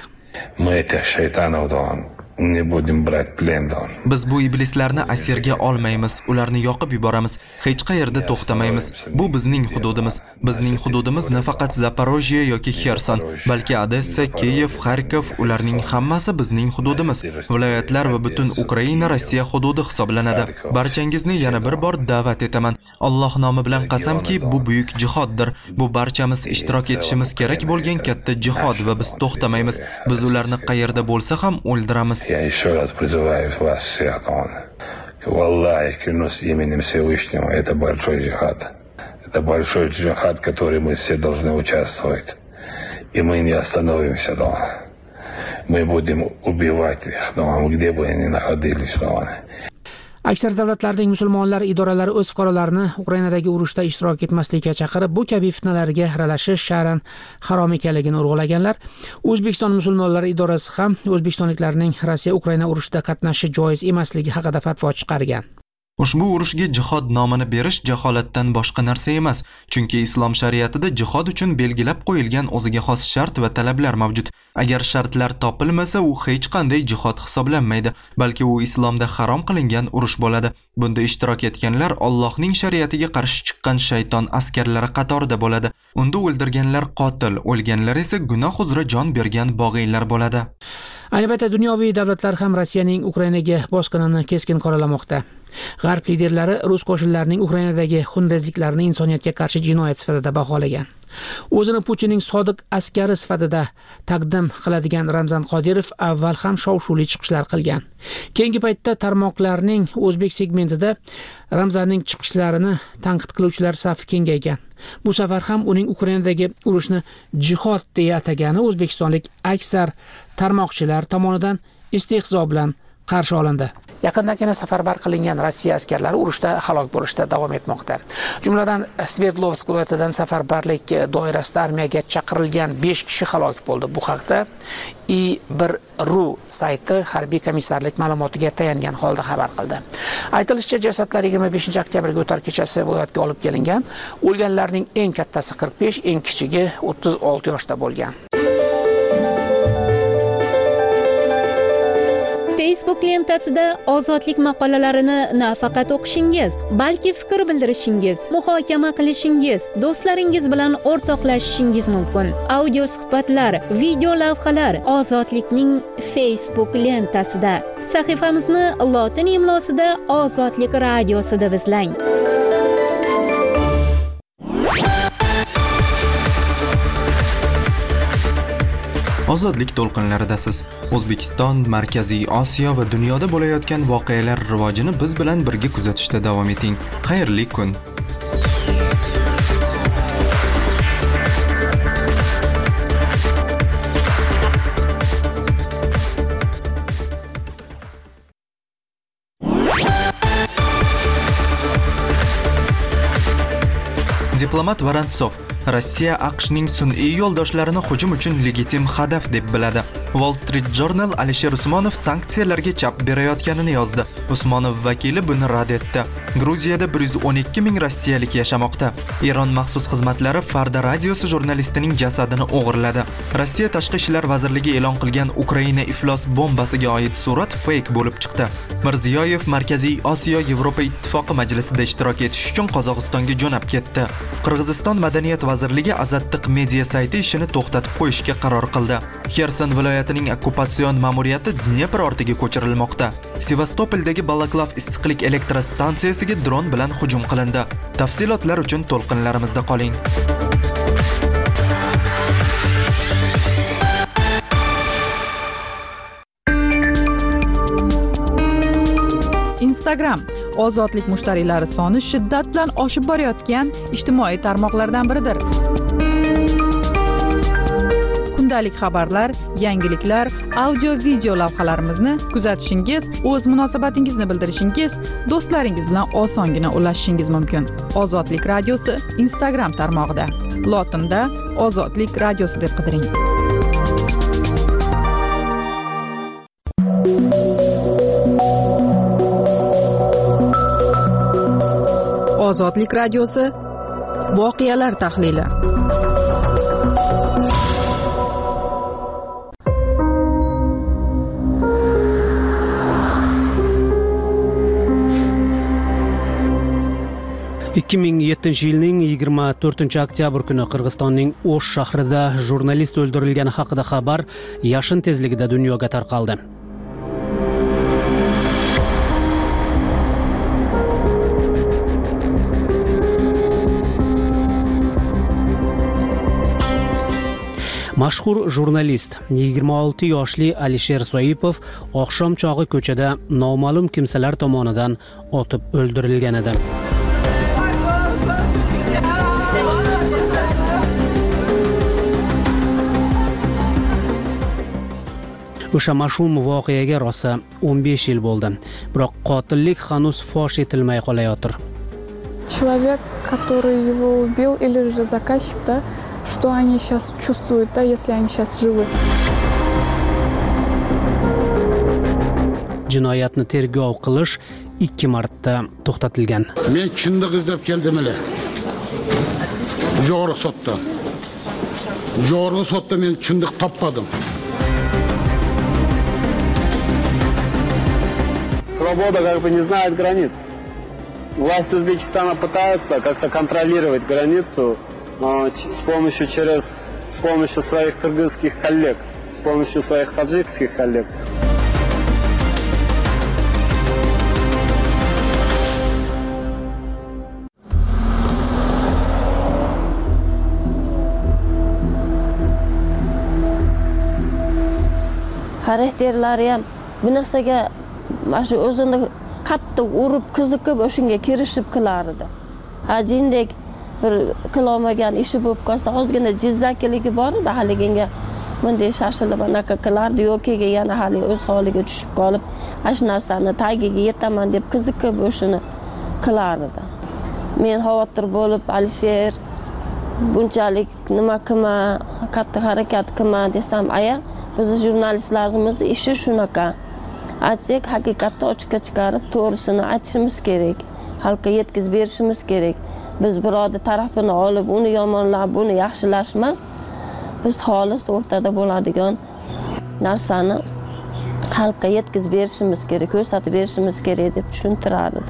Biz bu iblislarni asirga olmaymiz, ularni yoqib yuboramiz, hech qayerda to'xtamaymiz. Bu bizning hududimiz. Bizning hududimiz nafaqat Zaporojye yoki Xerson, balki Odessa, Kiyev, Xarkov, ularning hammasi bizning hududimiz. Viloyatlar va butun Ukraina Rossiya hududi hisoblanadi. Barchangizni yana bir bor da'vat etaman. Alloh nomi bilan qasamki, bu buyuk jihoddir. Bu barchamiz ishtirok etishimiz kerak bo'lgan katta jihod va biz to'xtamaymiz. Biz ularni qayerda bo'lsa ham o'ldiramiz. Я еще раз призываю вас всех, Валлахи, клянусь именем Всевышнего, это большой джихад. Это большой джихад, в который мы все должны участвовать. И мы не остановимся, мы будем убивать их, где бы они ни находились. Aksar davlatlarning musulmonlar idoralari o'z fuqarolarini Ukrainadagi urushda ishtirok etmaslikka chaqirib, bu kabi fitnalarga aralashish shar'an harom ekanligini urg'ulaganlar. O'zbekiston musulmonlari idorasi ham o'zbekistonliklarning Rossiya Ukraina urushida qatnashishi joiz emasligi haqida fatvo chiqargan. Ushbu urushga jihod nomini berish jaholatdan boshqa narsa emas, chunki islom shariatida jihod uchun belgilab qo'yilgan o'ziga xos shart va talablar mavjud. Agar shartlar topilmasa, u hech qanday jihod hisoblanmaydi, balki u islomda harom qilingan urush bo'ladi. Bunda ishtirok etganlar Allohning shariatiga qarshi chiqqan shayton askarlari qatorida bo'ladi. Unda o'ldirganlar qotil, o'lganlar esa gunoh uzra jon bergan bog'iylar bo'ladi. Ayni paytda dunyoviy davlatlar ham Rossiyaning Ukrainaga bosqinini keskin qoralamoqda. G'arb liderlari rus qo'shinlarining Ukrainadagi xunrezliklarini insoniyatga qarshi jinoyat sifatida baholagan. O'zini Putinning sodiq askari sifatida taqdim qiladigan Ramzan Qodirov avval ham shov-shuvli chiqishlar qilgan. Keyingi paytda tarmoqlarning o'zbek segmentida Ramzanning chiqishlarini tanqid qiluvchilar safi kengaygan. Bu safar ham uning Ukrainadagi urushni jihod deya atagani o'zbekistonlik aksar tarmoqchilar tomonidan istehzo bilan qarshi olindi. Yaqindagina safarbar qilingan Rossiya askarlari urushda halok bo'lishda davom etmoqda. Jumladan Sverdlovsk viloyatidan safarbarlik doirasida armiyaga chaqirilgan besh kishi halok bo'ldi. Bu haqda i bir ru sayti harbiy komissarlik ma'lumotiga tayangan holda xabar qildi. Aytilishicha, jasadlar yigirma beshinchi oktyabrga o'tar kechasi viloyatga olib kelingan. O'lganlarning eng kattasi qirq besh, eng kichigi o'ttiz olti yoshda bo'lgan. Facebook lentasida ozodlik maqolalarini nafaqat o'qishingiz, balki fikr bildirishingiz, muhokama qilishingiz, do'stlaringiz bilan o'rtoqlashishingiz mumkin. Audio suhbatlar, video lavhalar ozodlikning Facebook lentasida. Sahifamizni lotin imlosida Ozodlik radiosi deb izlang. Ozodlik to'lqinlaridasiz. O'zbekiston, Markaziy Osiyo va dunyoda bo'layotgan voqealar rivojini biz bilan birga kuzatishda davom eting. Xayrli kun. Diplomat Vorontsov Rossiya AQShning sun'iy yo'ldoshlarini hujum uchun legitim hadaf deb biladi. Wall Street Journal Alisher Usmonov sanksiyalarga chap berayotganini yozdi. Usmonov vakili buni rad etdi. Gruziyada bir yuz o'n ikki ming rossiyalik yashamoqda. Eron maxsus xizmatlari Farda radiosi jurnalistining jasadini o'g'irladi. Rossiya Tashqi ishlar vazirligi e'lon qilgan Ukraina iflos bombasiga oid surat fake bo'lib chiqdi. Mirziyoyev Markaziy Osiyo Yevropa ittifoqi majlisida ishtirok etish uchun Qozog'istonga jo'nab ketdi. Qirg'iziston madaniyat vazirligi Azattiq media sayti ishini to'xtatib qo'yishga qaror qildi. Xerson viloyatining okkupatsion ma'muriyati Dnepr ortiga ko'chirilmoqda. Sevastopoldagi Balaklav issiqlik elektrostansiyasiga dron bilan hujum qilindi. Tafsilotlar uchun to'lqinlarimizda qoling. Instagram ozodlik mushtariylari soni shiddat bilan oshib borayotgan ijtimoiy tarmoqlardan biridir. Kundalik xabarlar, yangiliklar, audio-video lavhalarimizni kuzatishingiz, o'z munosabatingizni bildirishingiz, do'stlaringiz bilan osongina ulashishingiz mumkin. Ozodlik radiosi Instagram tarmog'ida. Lotinda Ozodlik radiosi deb qidiring. Ozodlik radiosi voqealar tahlili. ikki ming yettinchi yilning yigirma to'rtinchi oktyabr kuni Qirg'izistonning O'sh shahrida jurnalist o'ldirilgani haqida xabar yashin tezligida dunyoga tarqaldi. Mashhur jurnalist yigirma olti yoshli Alisher Soipov oqshom chog'i ko'chada noma'lum kimsalar tomonidan otib o'ldirilgan edi. O'sha mash'um voqeaga rosa o'n besh yil bo'ldi. Biroq qotillik hanuz fosh etilmay qolayotir. Человек, который его убил, или же заказчик, да, что они сейчас чувствуют, да, если они сейчас живы. Jinoyatni tergov qilish ikki marta to'xtatilgan. Men chindiq izlab keldim ele. Jo'g'ri sotda. Jo'g'ri sotda men chindiq topmadim. Свобода как бы не знает границ. Власти Узбекистана пытаются как-то контролировать границу э, с помощью через с помощью своих кыргызских коллег, с помощью своих таджикских коллег. Xarakterlari ham bu narsaga mana shu o'zini qattiq urib, qiziqib o'shunga kirishib qilar edi. Hajindek bir qilolmagan ishi bo'lib qolsa, ozgina jizzakiligi bor edi, haliginga bunday shashilib anaqa qilardi, yoki yana hali o'z holiga tushib qolib, ash narsani tagiga yetaman deb qiziqib o'shini qilar edi. Men xavotir bo'lib, Alisher bunchalik nima qilma, qattiq harakat qilma desam, aya, biz jurnalistlarimiz ishi shunaqa. Aytsak, haqiqatni ochiqqa chiqarib, to'g'risini aytishimiz kerak. Xalqqa yetkazib berishimiz kerak. Biz birodar tarafini olib, uni yomonlab, buni yaxshilash emas. Biz xolis o'rtada bo'ladigan narsani xalqqa yetkazib berishimiz kerak, ko'rsatib berishimiz kerak deb tushuntirar edi.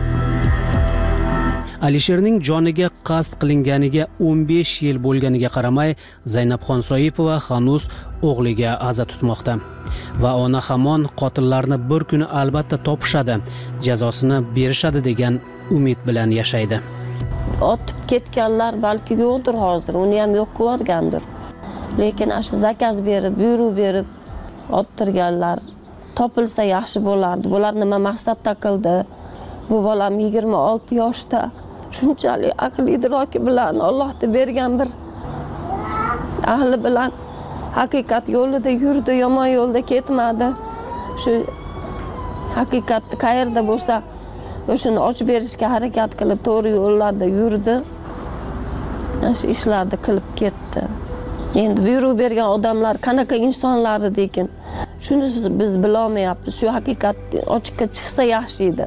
Alisherning joniga qasd qilinganiga o'n besh yil bo'lganiga qaramay, Zaynabxon Soipova hanuz o'g'liga aza tutmoqda va ona hamon qotillarni bir kuni albatta topishadi, jazosini berishadi degan umid bilan yashaydi. Otib ketganlar balki yo'qdir hozir, uni ham yo'q ko'rgandir. Lekin shu zakaz berib, buyruq berib ottirganlar topilsa yaxshi bo'lardi. Bular nima maqsadda qildi? Bu bolam yigirma olti yoshda shunchalik aql idroki bilan Allohga bergan bir ahli bilan haqiqat yo'lida yurdi, yomon yo'lda ketmadi. Shu haqiqat qayerda bo'lsa, o'shani ochib berishga harakat qilib, to'g'ri yo'llarda yurdi. Shu ishlarni qilib ketdi. Endi buyruq bergan odamlar qanaqa insonlar ekan? Shuni biz bilolmayapmiz. Shu haqiqat ochiqqa chiqsa yaxshi edi.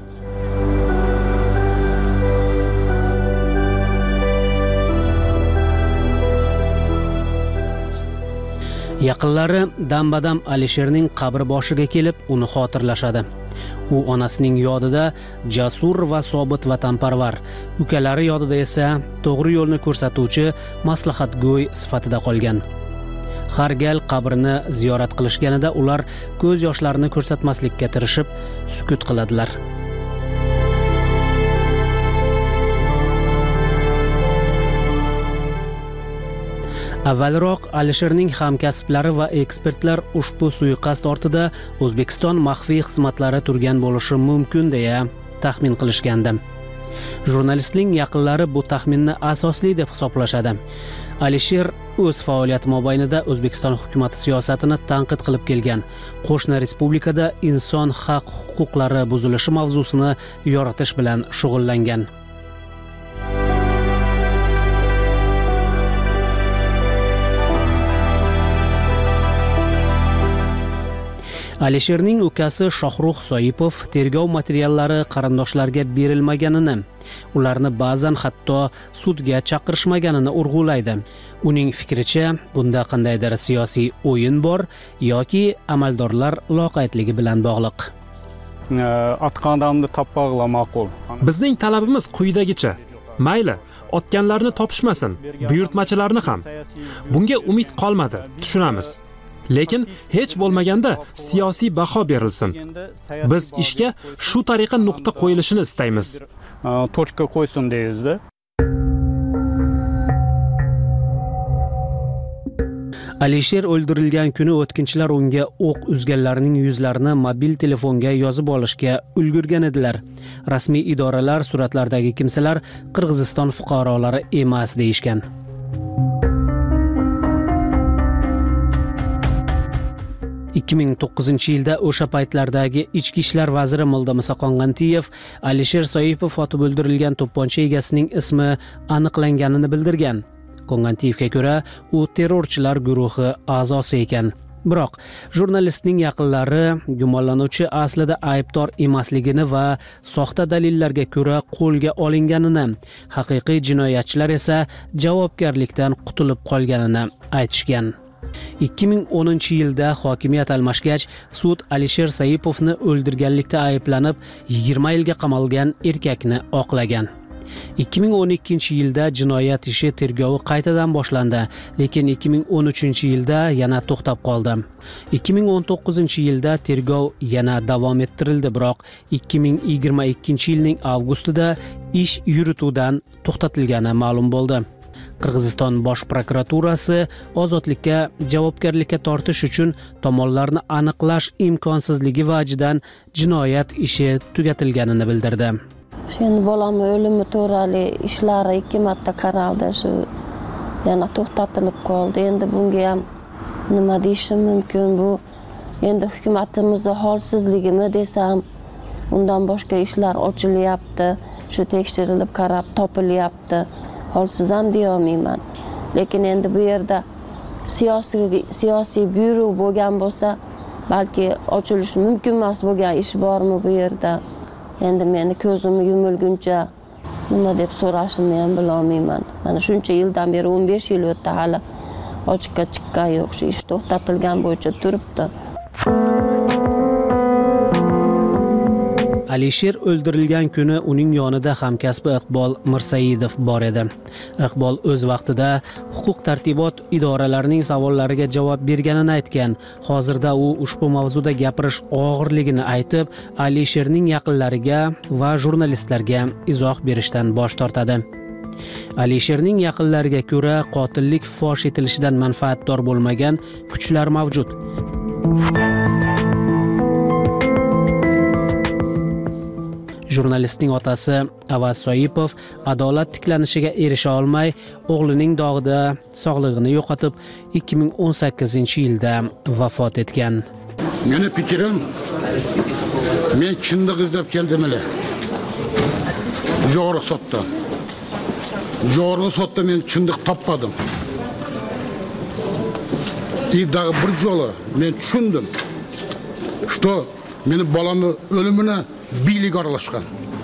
Yaqinlari dam-badam Alisherning qabri boshiga kelib, uni xotirlashadi. U onasining yodida jasur va sobit vatanparvar, ukalari yodida esa to'g'ri yo'lni ko'rsatuvchi maslahatgo'y sifatida qolgan. Har gal qabrini ziyorat qilishganida ular ko'z yoshlarini ko'rsatmaslikka tirishib, sukut qiladilar. Avvalroq Alisherning hamkasblari va ekspertlar ushbu suiqasd ortida O'zbekiston maxfiy xizmatlari turgan bo'lishi mumkin deya taxmin qilishgandi. Jurnalistning yaqinlari bu taxminni asosli deb hisoblashadi. Alisher o'z faoliyati mobaynida O'zbekiston hukumat siyosatini tanqid qilib kelgan. Qo'shni respublikada inson haq huquqlari buzilishi mavzusini yoritish bilan shug'ullangan. Alisherning ukasi Shohrux Soipov tergov materiallari qarindoshlarga berilmaganini, ularni ba'zan hatto sudga chaqirishmaganini urg'ulaydi. Uning fikricha, bunda qandaydir siyosiy o'yin bor yoki amaldorlar loqaydligi bilan bog'liq. Otgan odamni topmoqla ma'qul. Bizning talabimiz quyidagicha: mayli, otganlarni topishmasin, buyurtmachilarni ham. Bunga umid qolmadi, tushunamiz. Lekin hech bo'lmaganda siyosiy baho berilsin. Biz ishga shu tariqa nuqta qo'yilishini istaymiz. Tochka qo'ysin deysiz-da. Alisher o'ldirilgan kuni o'tkinchilar unga o'q uzganlarning yuzlarini mobil telefonga yozib olishga ulgurgan edilar. Rasmiy idoralar suratlardagi kimsalar Qirg'iziston fuqarolari emas deyishgan. ikki ming to'qqizinchi yilda o'sha paytlardagi ichki ishlar vaziri Moldamusa Qongantiyev Alisher Soipov otib o'ldirilgan to'pponcha egasining ismi aniqlanganini bildirgan. Qongantiyevga ko'ra, u terrorchilar guruhi a'zosi ekan. Biroq jurnalistning yaqinlari gumonlanuvchi aslida aybdor emasligini va soxta dalillarga ko'ra qo'lga olinganini, haqiqiy jinoyatchilar esa javobgarlikdan qutulib qolganini aytishgan. ikki ming o'ninchi yilda hokimiyat almashgach, sud Alisher Soipovni o'ldirganlikda ayblanib yigirma yilga qamalgan erkakni oqlagan. ikki ming o'n ikkinchi yilda jinoyat ishi tergovi qaytadan boshlandi, lekin ikki ming o'n uchinchi yilda yana to'xtab qoldi. ikki ming o'n to'qqizinchi yilda tergov yana davom ettirildi, biroq ikki ming yigirma ikkinchi yilning avgustida ish yurituvdan to'xtatilgani ma'lum bo'ldi. Qirg'iziston bosh prokuraturasi ozodlikka javobgarlikka tortish uchun tomonlarni aniqlash imkonsizligi vajidan jinoyat ishi tugatilganini bildirdi. Endi bolamni o'limi to'g'rali ishlari ikki marta qaraldi, shu yana to'xtatilib qoldi. Endi bunga ham nima deyishim mumkin? Bu endi hukumatimizning holsizligimi desam, undan boshqa ishlar ochilyapti, shu tekshirilib qarab topilyapti. Holsiz ham deya olmayman. Lekin endi bu yerda siyosiy siyosiy buyruq bo'lgan bo'lsa, balki ochilishi mumkin emas bo'lgan ish bormi bu yerda? Endi meni ko'zimni yumilguncha nima deb so'rashimni ham bila olmayman. Mana shuncha yildan beri o'n besh yil o'tdi, hali ochiqqa chiqqan yo'q. Shu ish to'xtatilgan bo'yicha turibdi. Alisher o'ldirilgan kuni uning yonida hamkasbi Iqbol Mirsaidov bor edi. Iqbol o'z vaqtida huquq tartibot idoralarining savollariga javob berganini aytgan. Hozirda u ushbu mavzuda gapirish og'irligini aytib, Alisherning yaqinlariga va jurnalistlarga izoh berishdan bosh tortadi. Alisherning yaqinlariga ko'ra, qotillik fosh etilishidan manfaatdor bo'lmagan kuchlar mavjud. Jurnalistning otasi Avaz Soipov adolat tiklanishiga erisha olmay, o'g'lining dog'ida sog'lig'ini yo'qotib, ikki ming o'n sakkizinchi yilda vafot etgan. Meni fikrim, men chindiq izlab keldim ele. Jo'g'ri sotda. Jo'g'ri sotda men chindiq topmadim. İddağı bir yo'li men tushundim. Что meni bolamni o'limini biylik aralashgan.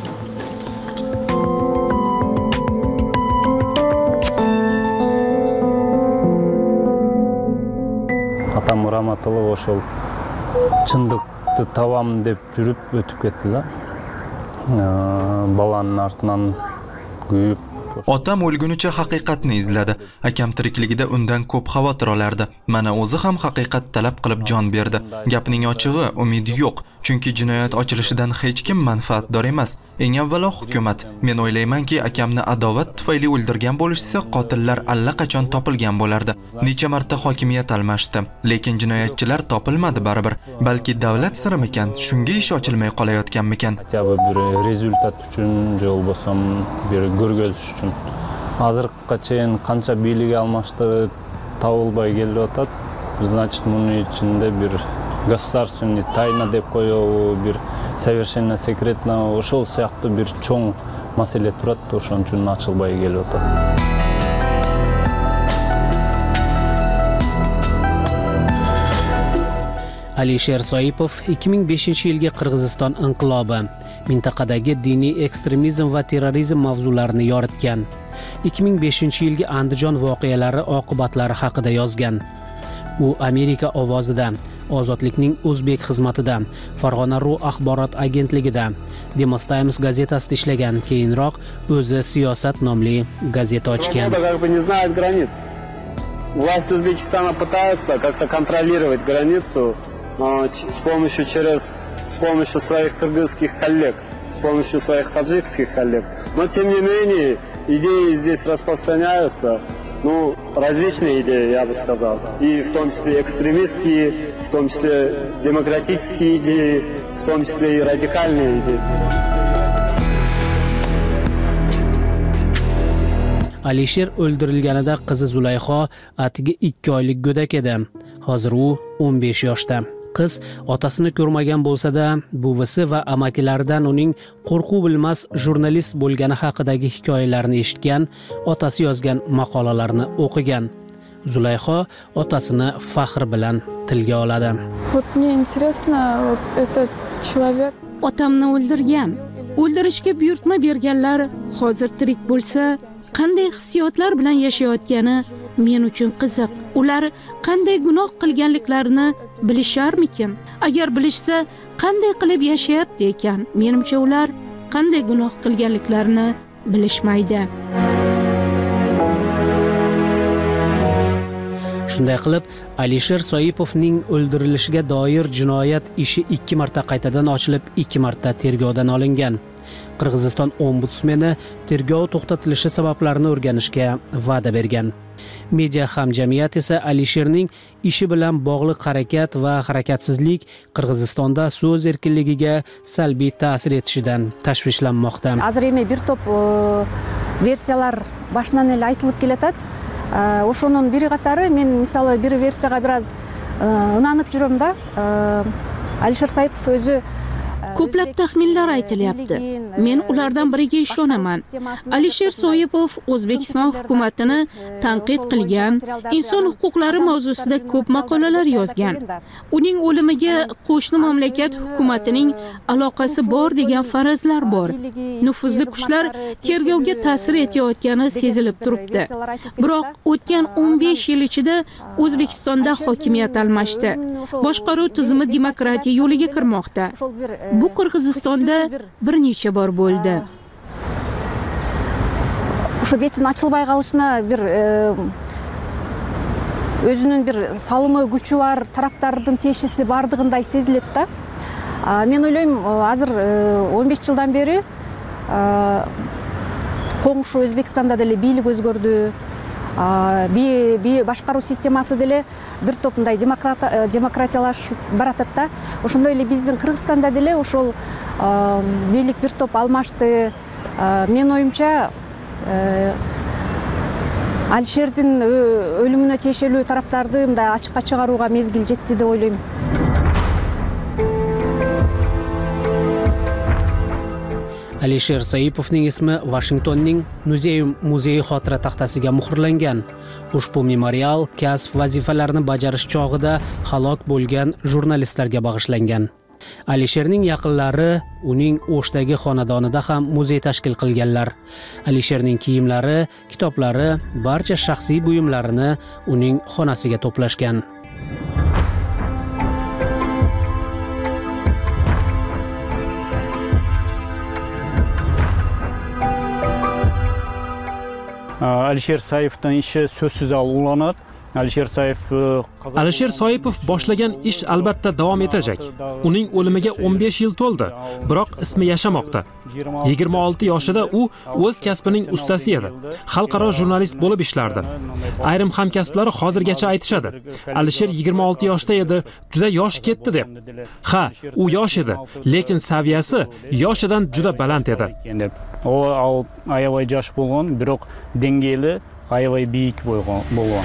Atam rahmatulloh ошол чындыкты табам деп жүрүп өтүп кетти да. Баланын артынан күйүп. Otam o'lgunicha haqiqatni izladi. Akam tirikligida undan ko'p xavotir olardi. Mana o'zi ham haqiqat talab qilib jon berdi. Gapning ochig'i, umid yo'q, chunki jinoyat ochilishidan hech kim manfaatdor emas. Eng avvalo hukumat. Men o'ylaymanki, akamni adovat tufayli o'ldirgan bo'lishsa, qotillar allaqachon topilgan bo'lardi. Necha marta hokimiyat almashdi, lekin jinoyatchilar topilmadi baribir. Balki davlat sirimikan, shunga ish ochilmay qolayotganmikan. Bir rezultat uchun, jo bo'lsam, bir ko'rgazib uchun. Hozirga чейин qancha biyligi almashdi табылбай келип атат. Значит, bunun içinde bir государственный тайна деп коёбу, bir совершенно секретно, ошол сыяктуу bir чоң маселе турат, ошон үчүн ачылбай келип атат. Alisher Soipov ikki ming beshinchi yilgi Qirg'iziston inqilobi, mintaqadagi diniy ekstremizm va terrorizm mavzularini yoritgan. ikki ming beshinchi yilgi Andijon voqealari oqibatlari haqida yozgan. U Amerika ovozida, Ozodlikning o'zbek xizmatida, Farg'ona.ru axborot agentligida, Demos Times gazetasida ishlagan. Keyinroq o'zi Siyosat nomli gazeta ochgan. Власть Узбекистана пытается как-то контролировать границу с помощью через с помощью своих кыргызских коллег, с помощью своих таджикских коллег. Но тем не менее идеи здесь распространяются, ну различные идеи, я бы сказал, и в том числе экстремистские, в том числе демократические идеи, в том числе и радикальные идеи. Alisher o'ldirilganida qizi Zulayho atigi ikki oylik go'dak edi. Hozir u o'n besh yoshda. Qiz otasini ko'rmagan bo'lsa-da, buvisi va amakilaridan uning qo'rquv bilmas jurnalist bo'lgani haqidagi hikoyalarni eshitgan, otasi yozgan maqolalarni o'qigan. Zulayho otasini faxr bilan tilga oladi. Вот мне интересно, вот этот человек Otamni o'ldirgan, o'ldirishga buyurtma berganlar hozir tirik bo'lsa, qanday hissiyotlar bilan yashayotgani men uchun qiziq. Ular qanday gunoh qilganliklarini bilisharmikin? Agar bilishsa, qanday qilib yashayapti ekan? Menimcha ular qanday gunoh qilganliklarini bilishmaydi. Shunday qilib, Alisher Soipovning o'ldirilishiga doir jinoyat ishi ikki marta qaytadan ochilib, ikki marta tergovdan olingan. Qirg'iziston ombudsmeni tergov to'xtatilishi sabablarini o'rganishga va'da bergan. Media hamjamiyat esa Alisherning ishi bilan bog'liq harakat va harakatsizlik Qirg'izistonda so'z erkinligiga salbiy ta'sir etishidan tashvishlanmoqda. Азыр эми бир топ версиялар башынан эле айтылып келатат. Ошонун бири катары мен мисалы бир версияга бир аз ынанып жүрөм да. Alisher Soipov өзү Ko'plab taxminlar aytilyapti. Men ulardan biriga ishonaman. Alisher Soipov O'zbekiston hukumatini tanqid qilgan, inson huquqlari mavzusida ko'p maqolalar yozgan. Uning o'limiga qo'shni mamlakat hukumatining aloqasi bor degan farazlar bor. Nufuzli kuchlar tergovga ta'sir etayotgani sezilib turibdi. Biroq o'tgan o'n besh yil ichida O'zbekistonda hokimiyat almashdi. Boshqaruv tizimi demokratiya yo'liga kirmoqda. Bu Bu Qirg'izistonda bir necha bor bo'ldi. O'sha betini ochilmay qolishina bir өзүнүн бир салымы күчү бар тараптардын тиешеси бардыгындай сезилет да. Мен ойлойм, азыр он беш жылдан бери коңшу Өзбекстанда деле бийлик өзгөрдү. Би би башкаруу системасы деле бир топ мындай демократиялашып баратат да. Ошондой эле биздин Кыргызстанда деле ошол бийлик бир топ алмашты. Мен оюмча Алишердин өлүмүнө тиешелүү тараптарды мындай ачыкка чыгарууга мезгил жетти деп ойлойм. Alisher Soipovning ismi Washingtonning Muzeum muzeyi xotira taxtasiga muhrlangan. Ushbu memorial kasb vazifalarini bajarish chog'ida halok bo'lgan jurnalistlarga bag'ishlangan. Alisherning yaqinlari uning O'shdagi xonadonida ham muzey tashkil qilganlar. Alisherning kiyimlari, kitoblari, barcha shaxsiy buyumlarini uning xonasiga to'plashgan. Alisher Soipovning ishi so'zsiz ulg'anadi. Alisher Soipov Alisher Soipov boshlagan ish albatta davom etajak. Uning o'limiga o'n besh yil to'ldi, biroq ismi yashamoqda. yigirma olti yoshida u o'z kasbining ustasi edi. Xalqaro jurnalist bo'lib ishlardi. Ayrim hamkasblari hozirgacha aytishadi. Alisher yigirma olti yoshda edi, juda yosh ketdi deb. Ha, u yosh edi, lekin saviyasi yoshidan juda baland edi. O аябай жаш болгон, бирок деңгээли аябай бийик болгон.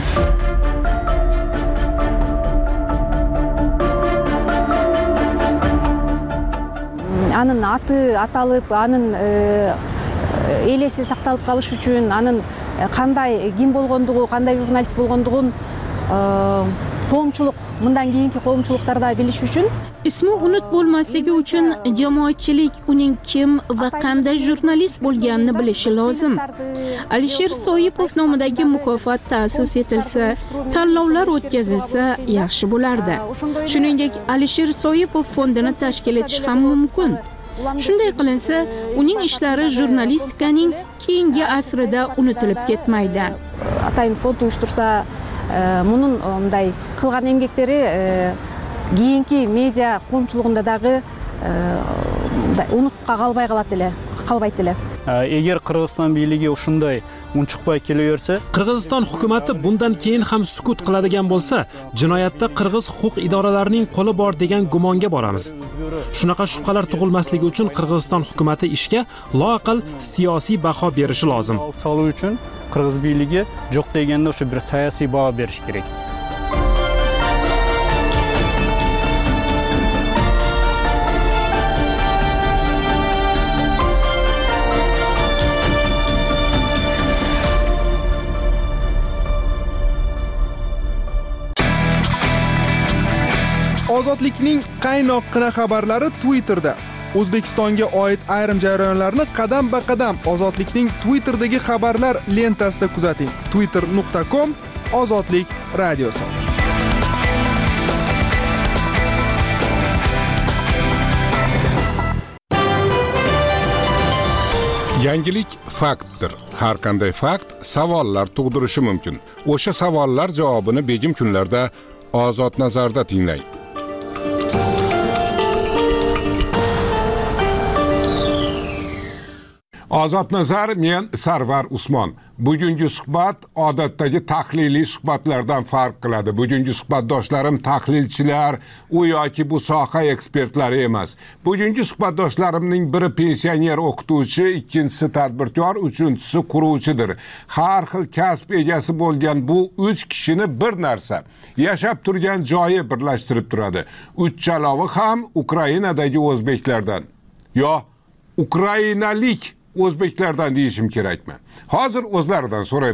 Анын аты аталып, анын элеси сакталып калыш үчүн, анын кандай ким болгондугу, кандай журналист болгондугун коомчулук, мындан кийинки коомчулуктарда билиш үчүн, ismi unut bo'lmasligi uchun jamoatchilik uning kim va qanday jurnalist bo'lganini bilishi lozim. Alisher Soipov nomidagi mukofot ta'sis etilsa, tanlovlar o'tkazilsa yaxshi bo'lardi. Shuningdek, Alisher Soipov fondini tashkil etish ham mumkin. Shunday qilinsa, uning ishlari jurnalistikaning keyingi asrida unutilib ketmaydi. Atayin fond uyushtursa, мунун мындай кылган эмгектери кийинки медиа коомчулугунда дагы унутка калбай калат эле, калбайт эле. Эгер Кыргызстан бийлиги ушундай унчукпай келе берсе, Qirg'iziston hukumati bundan keyin ham sukut qiladigan bo'lsa, jinoyatda Qirg'iz huquq idoralarining qo'li bor degan gumonga boramiz. Shunaqa shubhalar tug'ilmasligi uchun Qirg'iziston hukumati ishga loaqal siyosiy baho berishi lozim. Soluu uchun Qirg'iz biyligi jo'q deganda o'sha bir siyosiy baho berish kerak. Ozodlikning qaynoqqina xabarlari Twitterda. O'zbekistonga oid ayrim jarayonlarni qadam-ba-qadam Ozodlikning Twitterdagi xabarlar lentasida kuzating. twitter nuqta com Ozodlik radiosi. Yangilik faktdir. Har qanday fakt savollar tug'dirishi mumkin. O'sha savollar javobini begim kunlarda Ozod nazarda tinglang. Ozod nazar, men Sarvar Usmon. Bugungi suhbat odatdagi tahliliy suhbatlardan farq qiladi. Bugungi suhbatdoshlarim tahlilchilar, u yoki bu soha ekspertlari emas. Bugungi suhbatdoshlarimning biri pensioner o'qituvchi, ikkinchisi tadbirkor, uchinchisi quruvchidir. Har xil kasb egasi bo'lgan bu uch kishini bir narsa, yashab turgan joyi birlashtirib turadi. Uchchalovi ham Ukrainadagi o'zbeklardan. Yo, ukrainalik o'zbeklardan deyishim kerakmi? Hozir o'zlaridan so'rayman.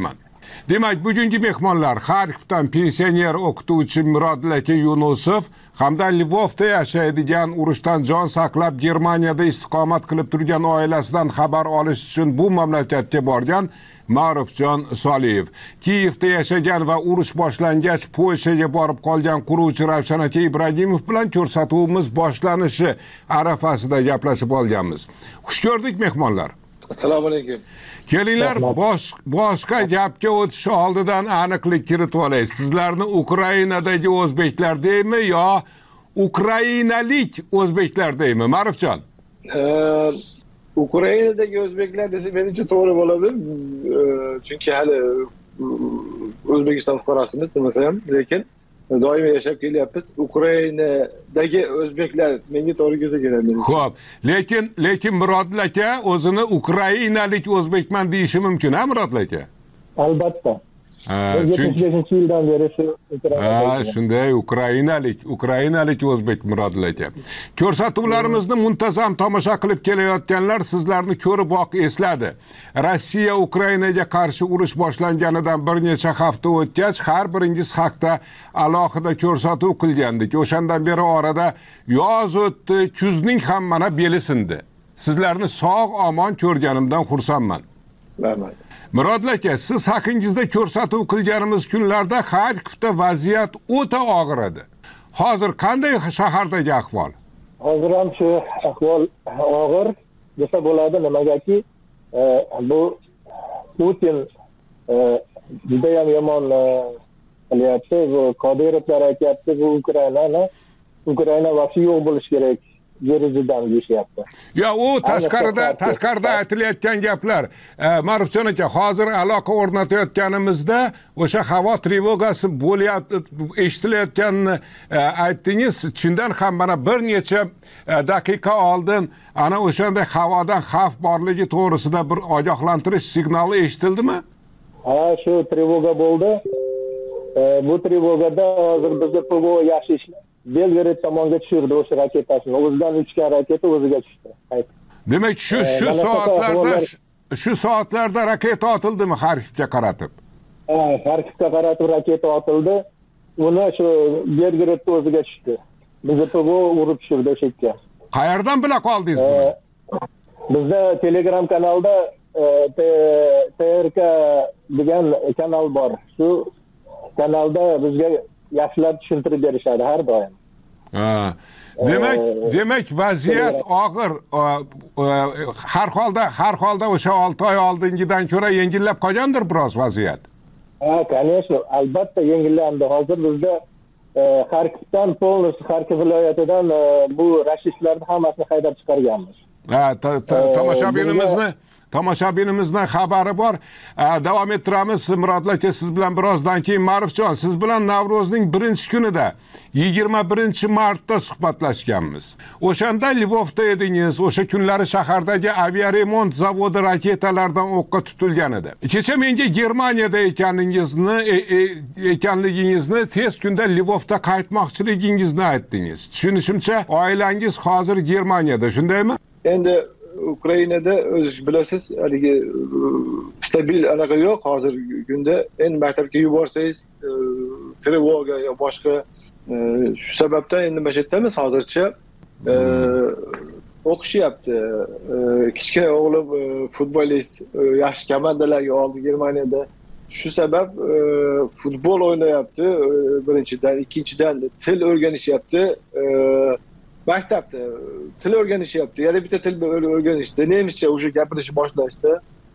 Demak, bugungi mehmonlar Xarkovdan pensioner o'qituvchi Murodlaka Yunusov hamda Lvovda yashaydigan urushdan jon saqlab Germaniyada istiqomat qilib turgan oilasidan xabar olish uchun bu mamlakatga borgan Ma'rufjon Soliyev. Kiyevda yashagan va urush boshlangach Polshaga borib qolgan quruvchi Ravshan aka Ibragimov bilan ko'rsatuvimiz boshlanishi arafasida gaplashib olganmiz. Xush ko'rdik mehmonlar. Assalomu alaykum. Kelinglar, bosh, boshqa gapga o'tish oldidan aniqlik kiritib olay. Sizlarni Ukrainadagi o'zbeklar deymi yo Ukrainalik o'zbeklar deymi, Ma'rufjon? Ee, Ukrainadagi o'zbeklar desa men uchun to'g'ri bo'ladi. Chunki hali O'zbekiston fuqarosimiz demasa ham, lekin doimiy yashab kelyapmiz. Ukrainadagi o'zbeklar menga to'g'ri kelsa keladi. Xo'p, lekin lekin Murodil aka o'zini Ukrainalik o'zbekman deyishi mumkin, ha Murodil aka? Albatta. Chunki yetmish yildan beri shu Ha, shunday Ukrainalik, Ukrainalik o'zbek Murodil aka. Ko'rsatuvlarimizni muntazam tomosha qilib kelayotganlar sizlarni ko'rib oq esladi. Rossiya Ukrainaga qarshi urush boshlanganidan bir necha hafta o'tgach, har biringiz haqda alohida ko'rsatuv qilgandik. O'shandan beri orada yoz o'tdi, kuzning ham mana beli sindi. Sizlarni sog' omon ko'rganimdan xursandman. Rahmat. Murodil aka, siz haqingizda ko'rsatuv qilganimiz kunlarda Xarkovda vaziyat o'ta og'ir edi. Hozir qanday shahardagi ahvol? Hozir ham shu ahvol og'ir desa bo'ladi, nimagaki bu Putin juda ham yomon qilyapti. Bu Qodirovlar aytyapti, bu Ukrainani Ukraina vaqti yo'q bo'lish kerak. Yerizidan deyishyapti. Ya u tashqarida tashqarida aytilayotgan gaplar. Ma'rufjon aka, hozir aloqa o'rnatayotganimizda o'sha havo trevogasi bo'lyapti, eshitilayotganini aytdingiz. Chindan ham mana bir necha daqiqa oldin ana o'shanday havodan xavf borligi to'g'risida bir ogohlantirish signali eshittildimi? Ha, shu trevoga bo'ldi. Bu trevogada hozir bizda P V O yaxshi ishlayapti. Belgorod tomonga tushirdi o'sha raketasini. O'zidan uchgan raketa o'ziga tushdi. Demak, shu shu soatlarda shu soatlarda raketa otildimi Xarkovga qaratib? Ha, Xarkovga qaratib raketa otildi. Uni shu Belgorodga o'ziga tushdi. Bizni P V O urib tushirdi o'sha yerga. Qayerdan bila qoldingiz buni? Bizda Telegram kanalda T R K degan kanal bor. Shu kanalda bizga yaxshilab tushuntirib berishadi har doim. Ha. Demak, demak vaziyat og'ir. Har holda, har holda o'sha olti oy oldingidan ko'ra yengillab qolgandir biroz vaziyat. Ha, конечно, albatta yengillandi. Hozir bizda Xarkovdan, polностью Xarkov viloyatidan bu rashistlarni hammasini haydab chiqarganmiz. Ha, tomoshabinimizni tomoshabinimizdan xabari bor. Davom ettiramiz. Murodil aka, siz bilan birozdan keyin Ma'rufjon, siz bilan Navrozning birinchi kunida yigirma birinchi martda suhbatlashganmiz. O'shanda Lvovda edingiz. O'sha kunlari shahardagi aviaremont zavodi raketalardan o'qqa tutilgan edi. Kecha menga Germaniyada ekaningizni ekanligingizni tez kunda Lvovda qaytmoqchiligingizni aytdingiz. Tushunishimcha, oilangiz hozir Germaniyada, shundaymi? Endi Ukrainada o'z bilasiz, haligi stabil anaqa yo'q hozirgi kunda. Endi maktabga yuborsangiz trevoga yo boshqa shu sababdan endi mana shu yerdamiz hozircha. O'qishyapti. Kichkina o'g'lim futbolist, yaxshi komandalarga oldi Germaniyada. Shu sabab futbol o'ynayapti birinchidan, ikkinchidan til o'rganishyapti. Maktabda til o'rganishyapti. Yana bitta til o'rganishdi. Nemischa o'sha gapirishni boshlashdi.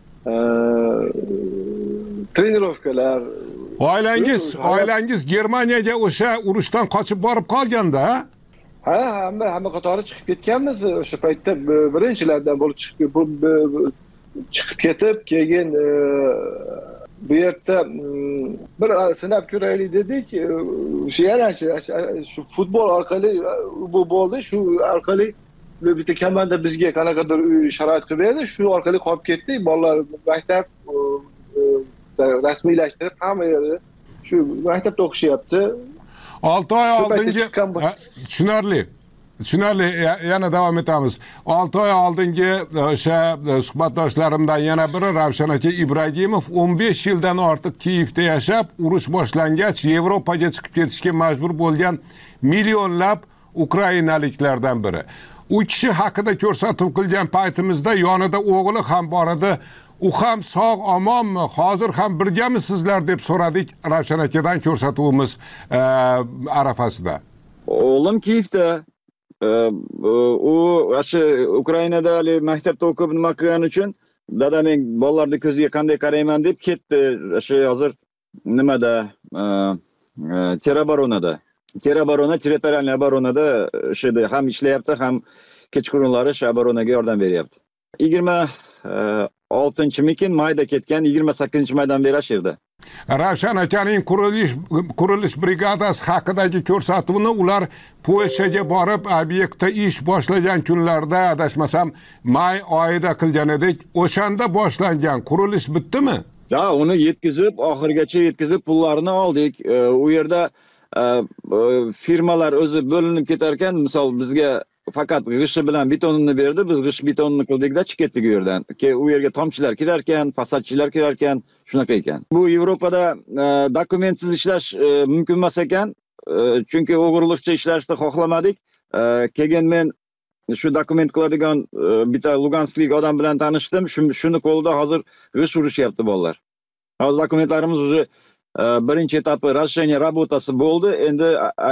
Trenirovkalar. Oilangiz, oilangiz Germaniyaga o'sha urushdan qochib borib qolganda, ha? Ha, hamma hamma qatori chiqib ketganmiz. O'sha paytda birinchilardan bo'lib chiqib chiqib ketib, keyin bu yerda bir sinab ko'raylik dedik. Shu yana shu futbol orqali bu bo'ldi. Shu orqali bitta komanda bizga qanaqadir sharoit qilib berdi. Shu orqali qolib ketdik. Bolalar maktab rasmiylashtirib hamma yerda shu maktabda o'qishyapti. olti oy oldingi tushunarli. tushunarli. Yana davom etamiz. olti oy oldingi o'sha suhbatdoshlarimdan yana biri Ravshan aka Ibragimov o'n besh yildan ortiq Kiyevda yashab, urush boshlangach Yevropaga chiqib ketishga majbur bo'lgan millionlab ukrainaliklardan biri. U kishi haqida ko'rsatuv qilgan paytimizda yonida o'g'li ham bor edi. U ham sog' omonmi, hozir ham birgamisizlar deb so'radik Ravshan akadan ko'rsatuvimiz arafasida. O'g'lim Kiyevda, u o'sha Ukrainada hali maktabda o'qib nima qilgani uchun dada men bolalarning ko'ziga qanday qarayman deb ketdi. O'sha hozir nimada Terabaronada. Terabarona, territorial oboronada o'shada ham ishlayapti, ham kechqurunlari o'sha oboronaga yordam beryapti. yigirma oltinchi mikin mayda ketgan, yigirma sakkizinchi maydan beri shu yerda. Ravshan akaning qurilish qurilish brigadasi haqidagi ko'rsatuvni ular Polshaga borib obyektda ish boshlagan kunlarda, adashmasam, may oyida qilgan edik. O'shanda boshlangan qurilish bitdimi? Ha, uni yetkazib, oxirigacha yetkazib pullarini oldik. U yerda firmalar o'zi bo'linib ketar ekan, misol bizga faqat g'isht bilan betonini berdi, biz g'isht betonini qildik-da chiqib ketdik u yerdan. U yerga tomchilar kirar ekan, fasadchilar kirar ekan, shunaqa ekan. Bu Yevropada dokumentsiz ishlash mumkin emas ekan, chunki o'g'irlikcha ishlashni xohlamadik. Keyin men shu dokument qiladigan bitta Lugansklik odam bilan tanishdim. Shuni qo'lida hozir g'isht urishyapti bolalar. Hozir dokumentlarimiz o'zi birinchi etapi расширение работасы bo'ldi. Endi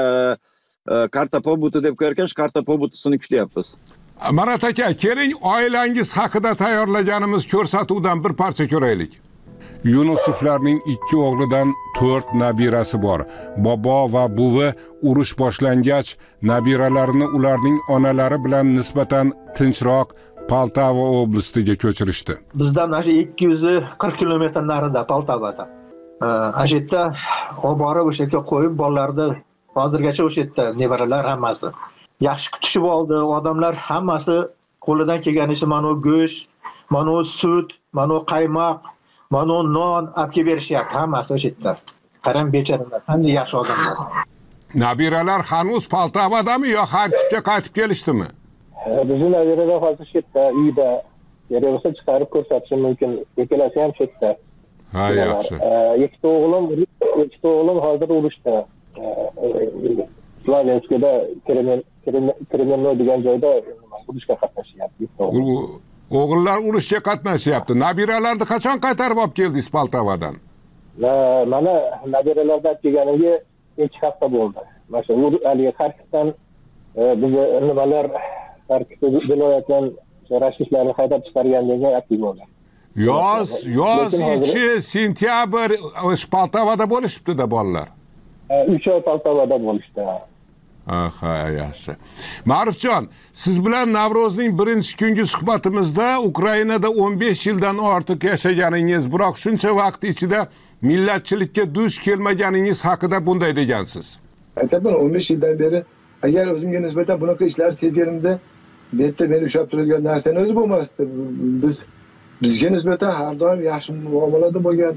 karta pobuti deb qo'yarkan, shu karta pobutisini kutyapmiz. Marat aka, keling oilangiz haqida tayyorlaganimiz ko'rsatuvdan bir parcha ko'raylik. Yunusovlarning ikki o'g'lidan to'rt nabirasi bor. Bobo va buvi urush boshlangach, nabiralarini ularning onalari bilan nisbatan tinchroq Poltava oblastiga ko'chirishdi. Bizdan mana ikki yuz qirq kilometr narida Poltavada. O'sha yerda olib borib o'sha yerga qo'yib bolalarni hozirgacha o'sha yerda nevaralar hammasi yaxshi kutishib oldi. Odamlar hammasi qo'lidan kelganicha mana u go'sht, mana u sut, mana u qaymoq, mana u non olib kelib berishyapti hammasi o'sha yerda. Qarang bechoralar, qanday yaxshi odamlar. Nabiralar hanuz Poltavadami yo Xarkivga qaytib kelishdimi? Bizning nabiralar hozir shu yerda, uyda. Kerak bo'lsa chiqarib ko'rsatishim mumkin. Ikkalasi ham shu yerda. Ha, yaxshi. Ikkita o'g'lim, ikkita o'g'lim hozir urushda. Slavenskiyada Kremennoy degan joyda urushga qatnashyapti. O'g'illar urushga qatnashyapti. Nabiralarni qachon qaytarib olib keldingiz Poltavadan? Mana nabiralarni olib kelganimga ikki hafta bo'ldi. Mana shu haligi Xarkivdan biz nimalar Xarkiv viloyatidan rashishlarni haydab chiqargandan keyin olib kelganlar. Yoz, yoz ichi sentyabr Poltavada bo'lishibdi-da bolalar. uch oy Poltavada bo'lishdi. Aha, yaxshi. Ma'rufjon, siz bilan Navrozning birinchi kungi suhbatimizda Ukrainada o'n besh yildan ortiq yashaganingiz, biroq shuncha vaqt ichida millatchilikka duch kelmaganingiz haqida bunday degansiz. Aytaman, o'n besh yildan beri agar o'zimga nisbatan bunaqa ishlar sezganimda, bu yerda meni ushlab turadigan narsani o'zi bo'lmasdi. Biz bizga nisbatan har doim yaxshi muomalada bo'lgan,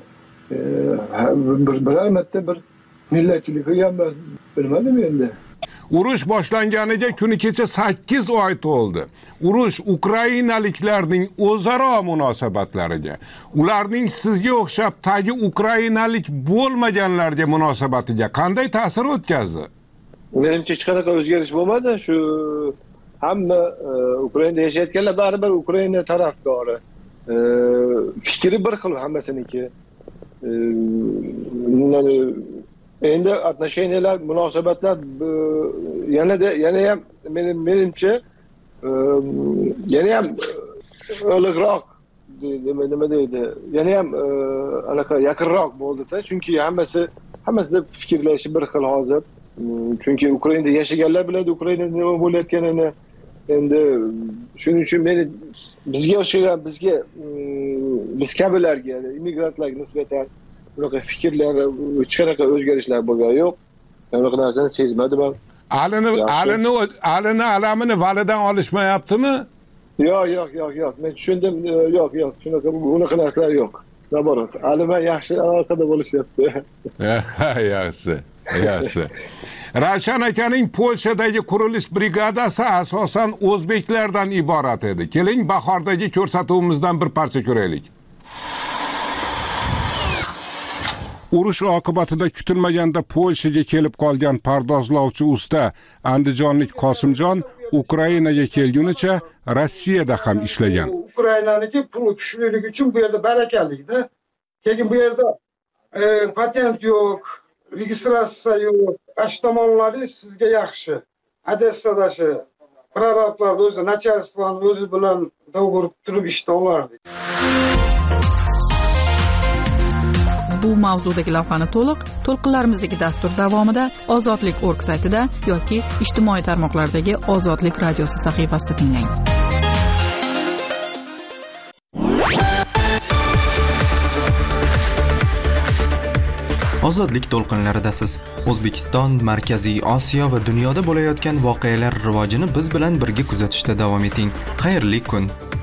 biror marta bir millatchilik qilganmiz, bilmadim endi. Urush boshlanganiga kuni kecha sakkiz oy to'ldi. Urush ukrainaliklarning o'zaro munosabatlariga, ularning sizga o'xshab tagi ukrainalik bo'lmaganlarga munosabatiga qanday ta'sir o'tkazdi? Menimcha hech qanaqa o'zgarish bo'lmadi. Shu hamma Ukrainada yashayotganlar baribir Ukraina tarafdori. Fikri bir xil hammasiniki. Endi отношениялар, munosabatlar yanada yana ham menimcha yana ham o'liqroq nima deydi, yana ham anaqa yaqinroq bo'ldi-da, chunki hammasi hammasida fikrlashi bir xil hozir. Chunki Ukrainada yashaganlar biladi Ukrainada nima bo'layotganini. Endi shuning uchun meni bizga o'xshagan, bizga biz kabilarga, immigrantlarga nisbatan bunaqa fikrlar, hech qanaqa o'zgarishlar bo'lgani yo'q. Bunaqa narsani sezmadim ham. Alini, alini, alini alamini validan olishmayaptimi? Yo'q, yo'q, yo'q, yo'q. Men tushundim. Yo'q, yo'q. Shunaqa bunaqa narsalar yo'q. Naborot. Alima yaxshi aloqada bo'lishyapti. Yaxshi, yaxshi. Ravshan akaning Polshadagi qurilish brigadasi asosan o'zbeklardan iborat edi. Keling, bahordagi ko'rsatuvimizdan bir parcha ko'raylik. Urush oqibatida kutilmaganda Polshaga kelib qolgan pardozlovchi usta andijonlik Qosimjon Ukrainaga kelgunicha Rossiyada ham ishlagan. Ukrainaniki pul kuchliligi uchun bu yerda barakallida. Keyin bu yerda e, patent yo'q, registratsiya yo'q. Ash tomonlari sizga yaxshi. Odessadashi prorablarda o'zi nachalstvoni o'zi bilan do'g'ri turib ishda olardi. Bu mavzudagi lavhani to'liq to'lqinlarimizdagi dastur davomida ozodlik org saytida yoki ijtimoiy tarmoqlardagi Ozodlik radiosi sahifasida tinglang. Ozodlik to'lqinlaridasiz. O'zbekiston, Markaziy Osiyo va dunyoda bo'layotgan voqealar rivojini biz bilan birga kuzatishda davom eting. Xayrli kun.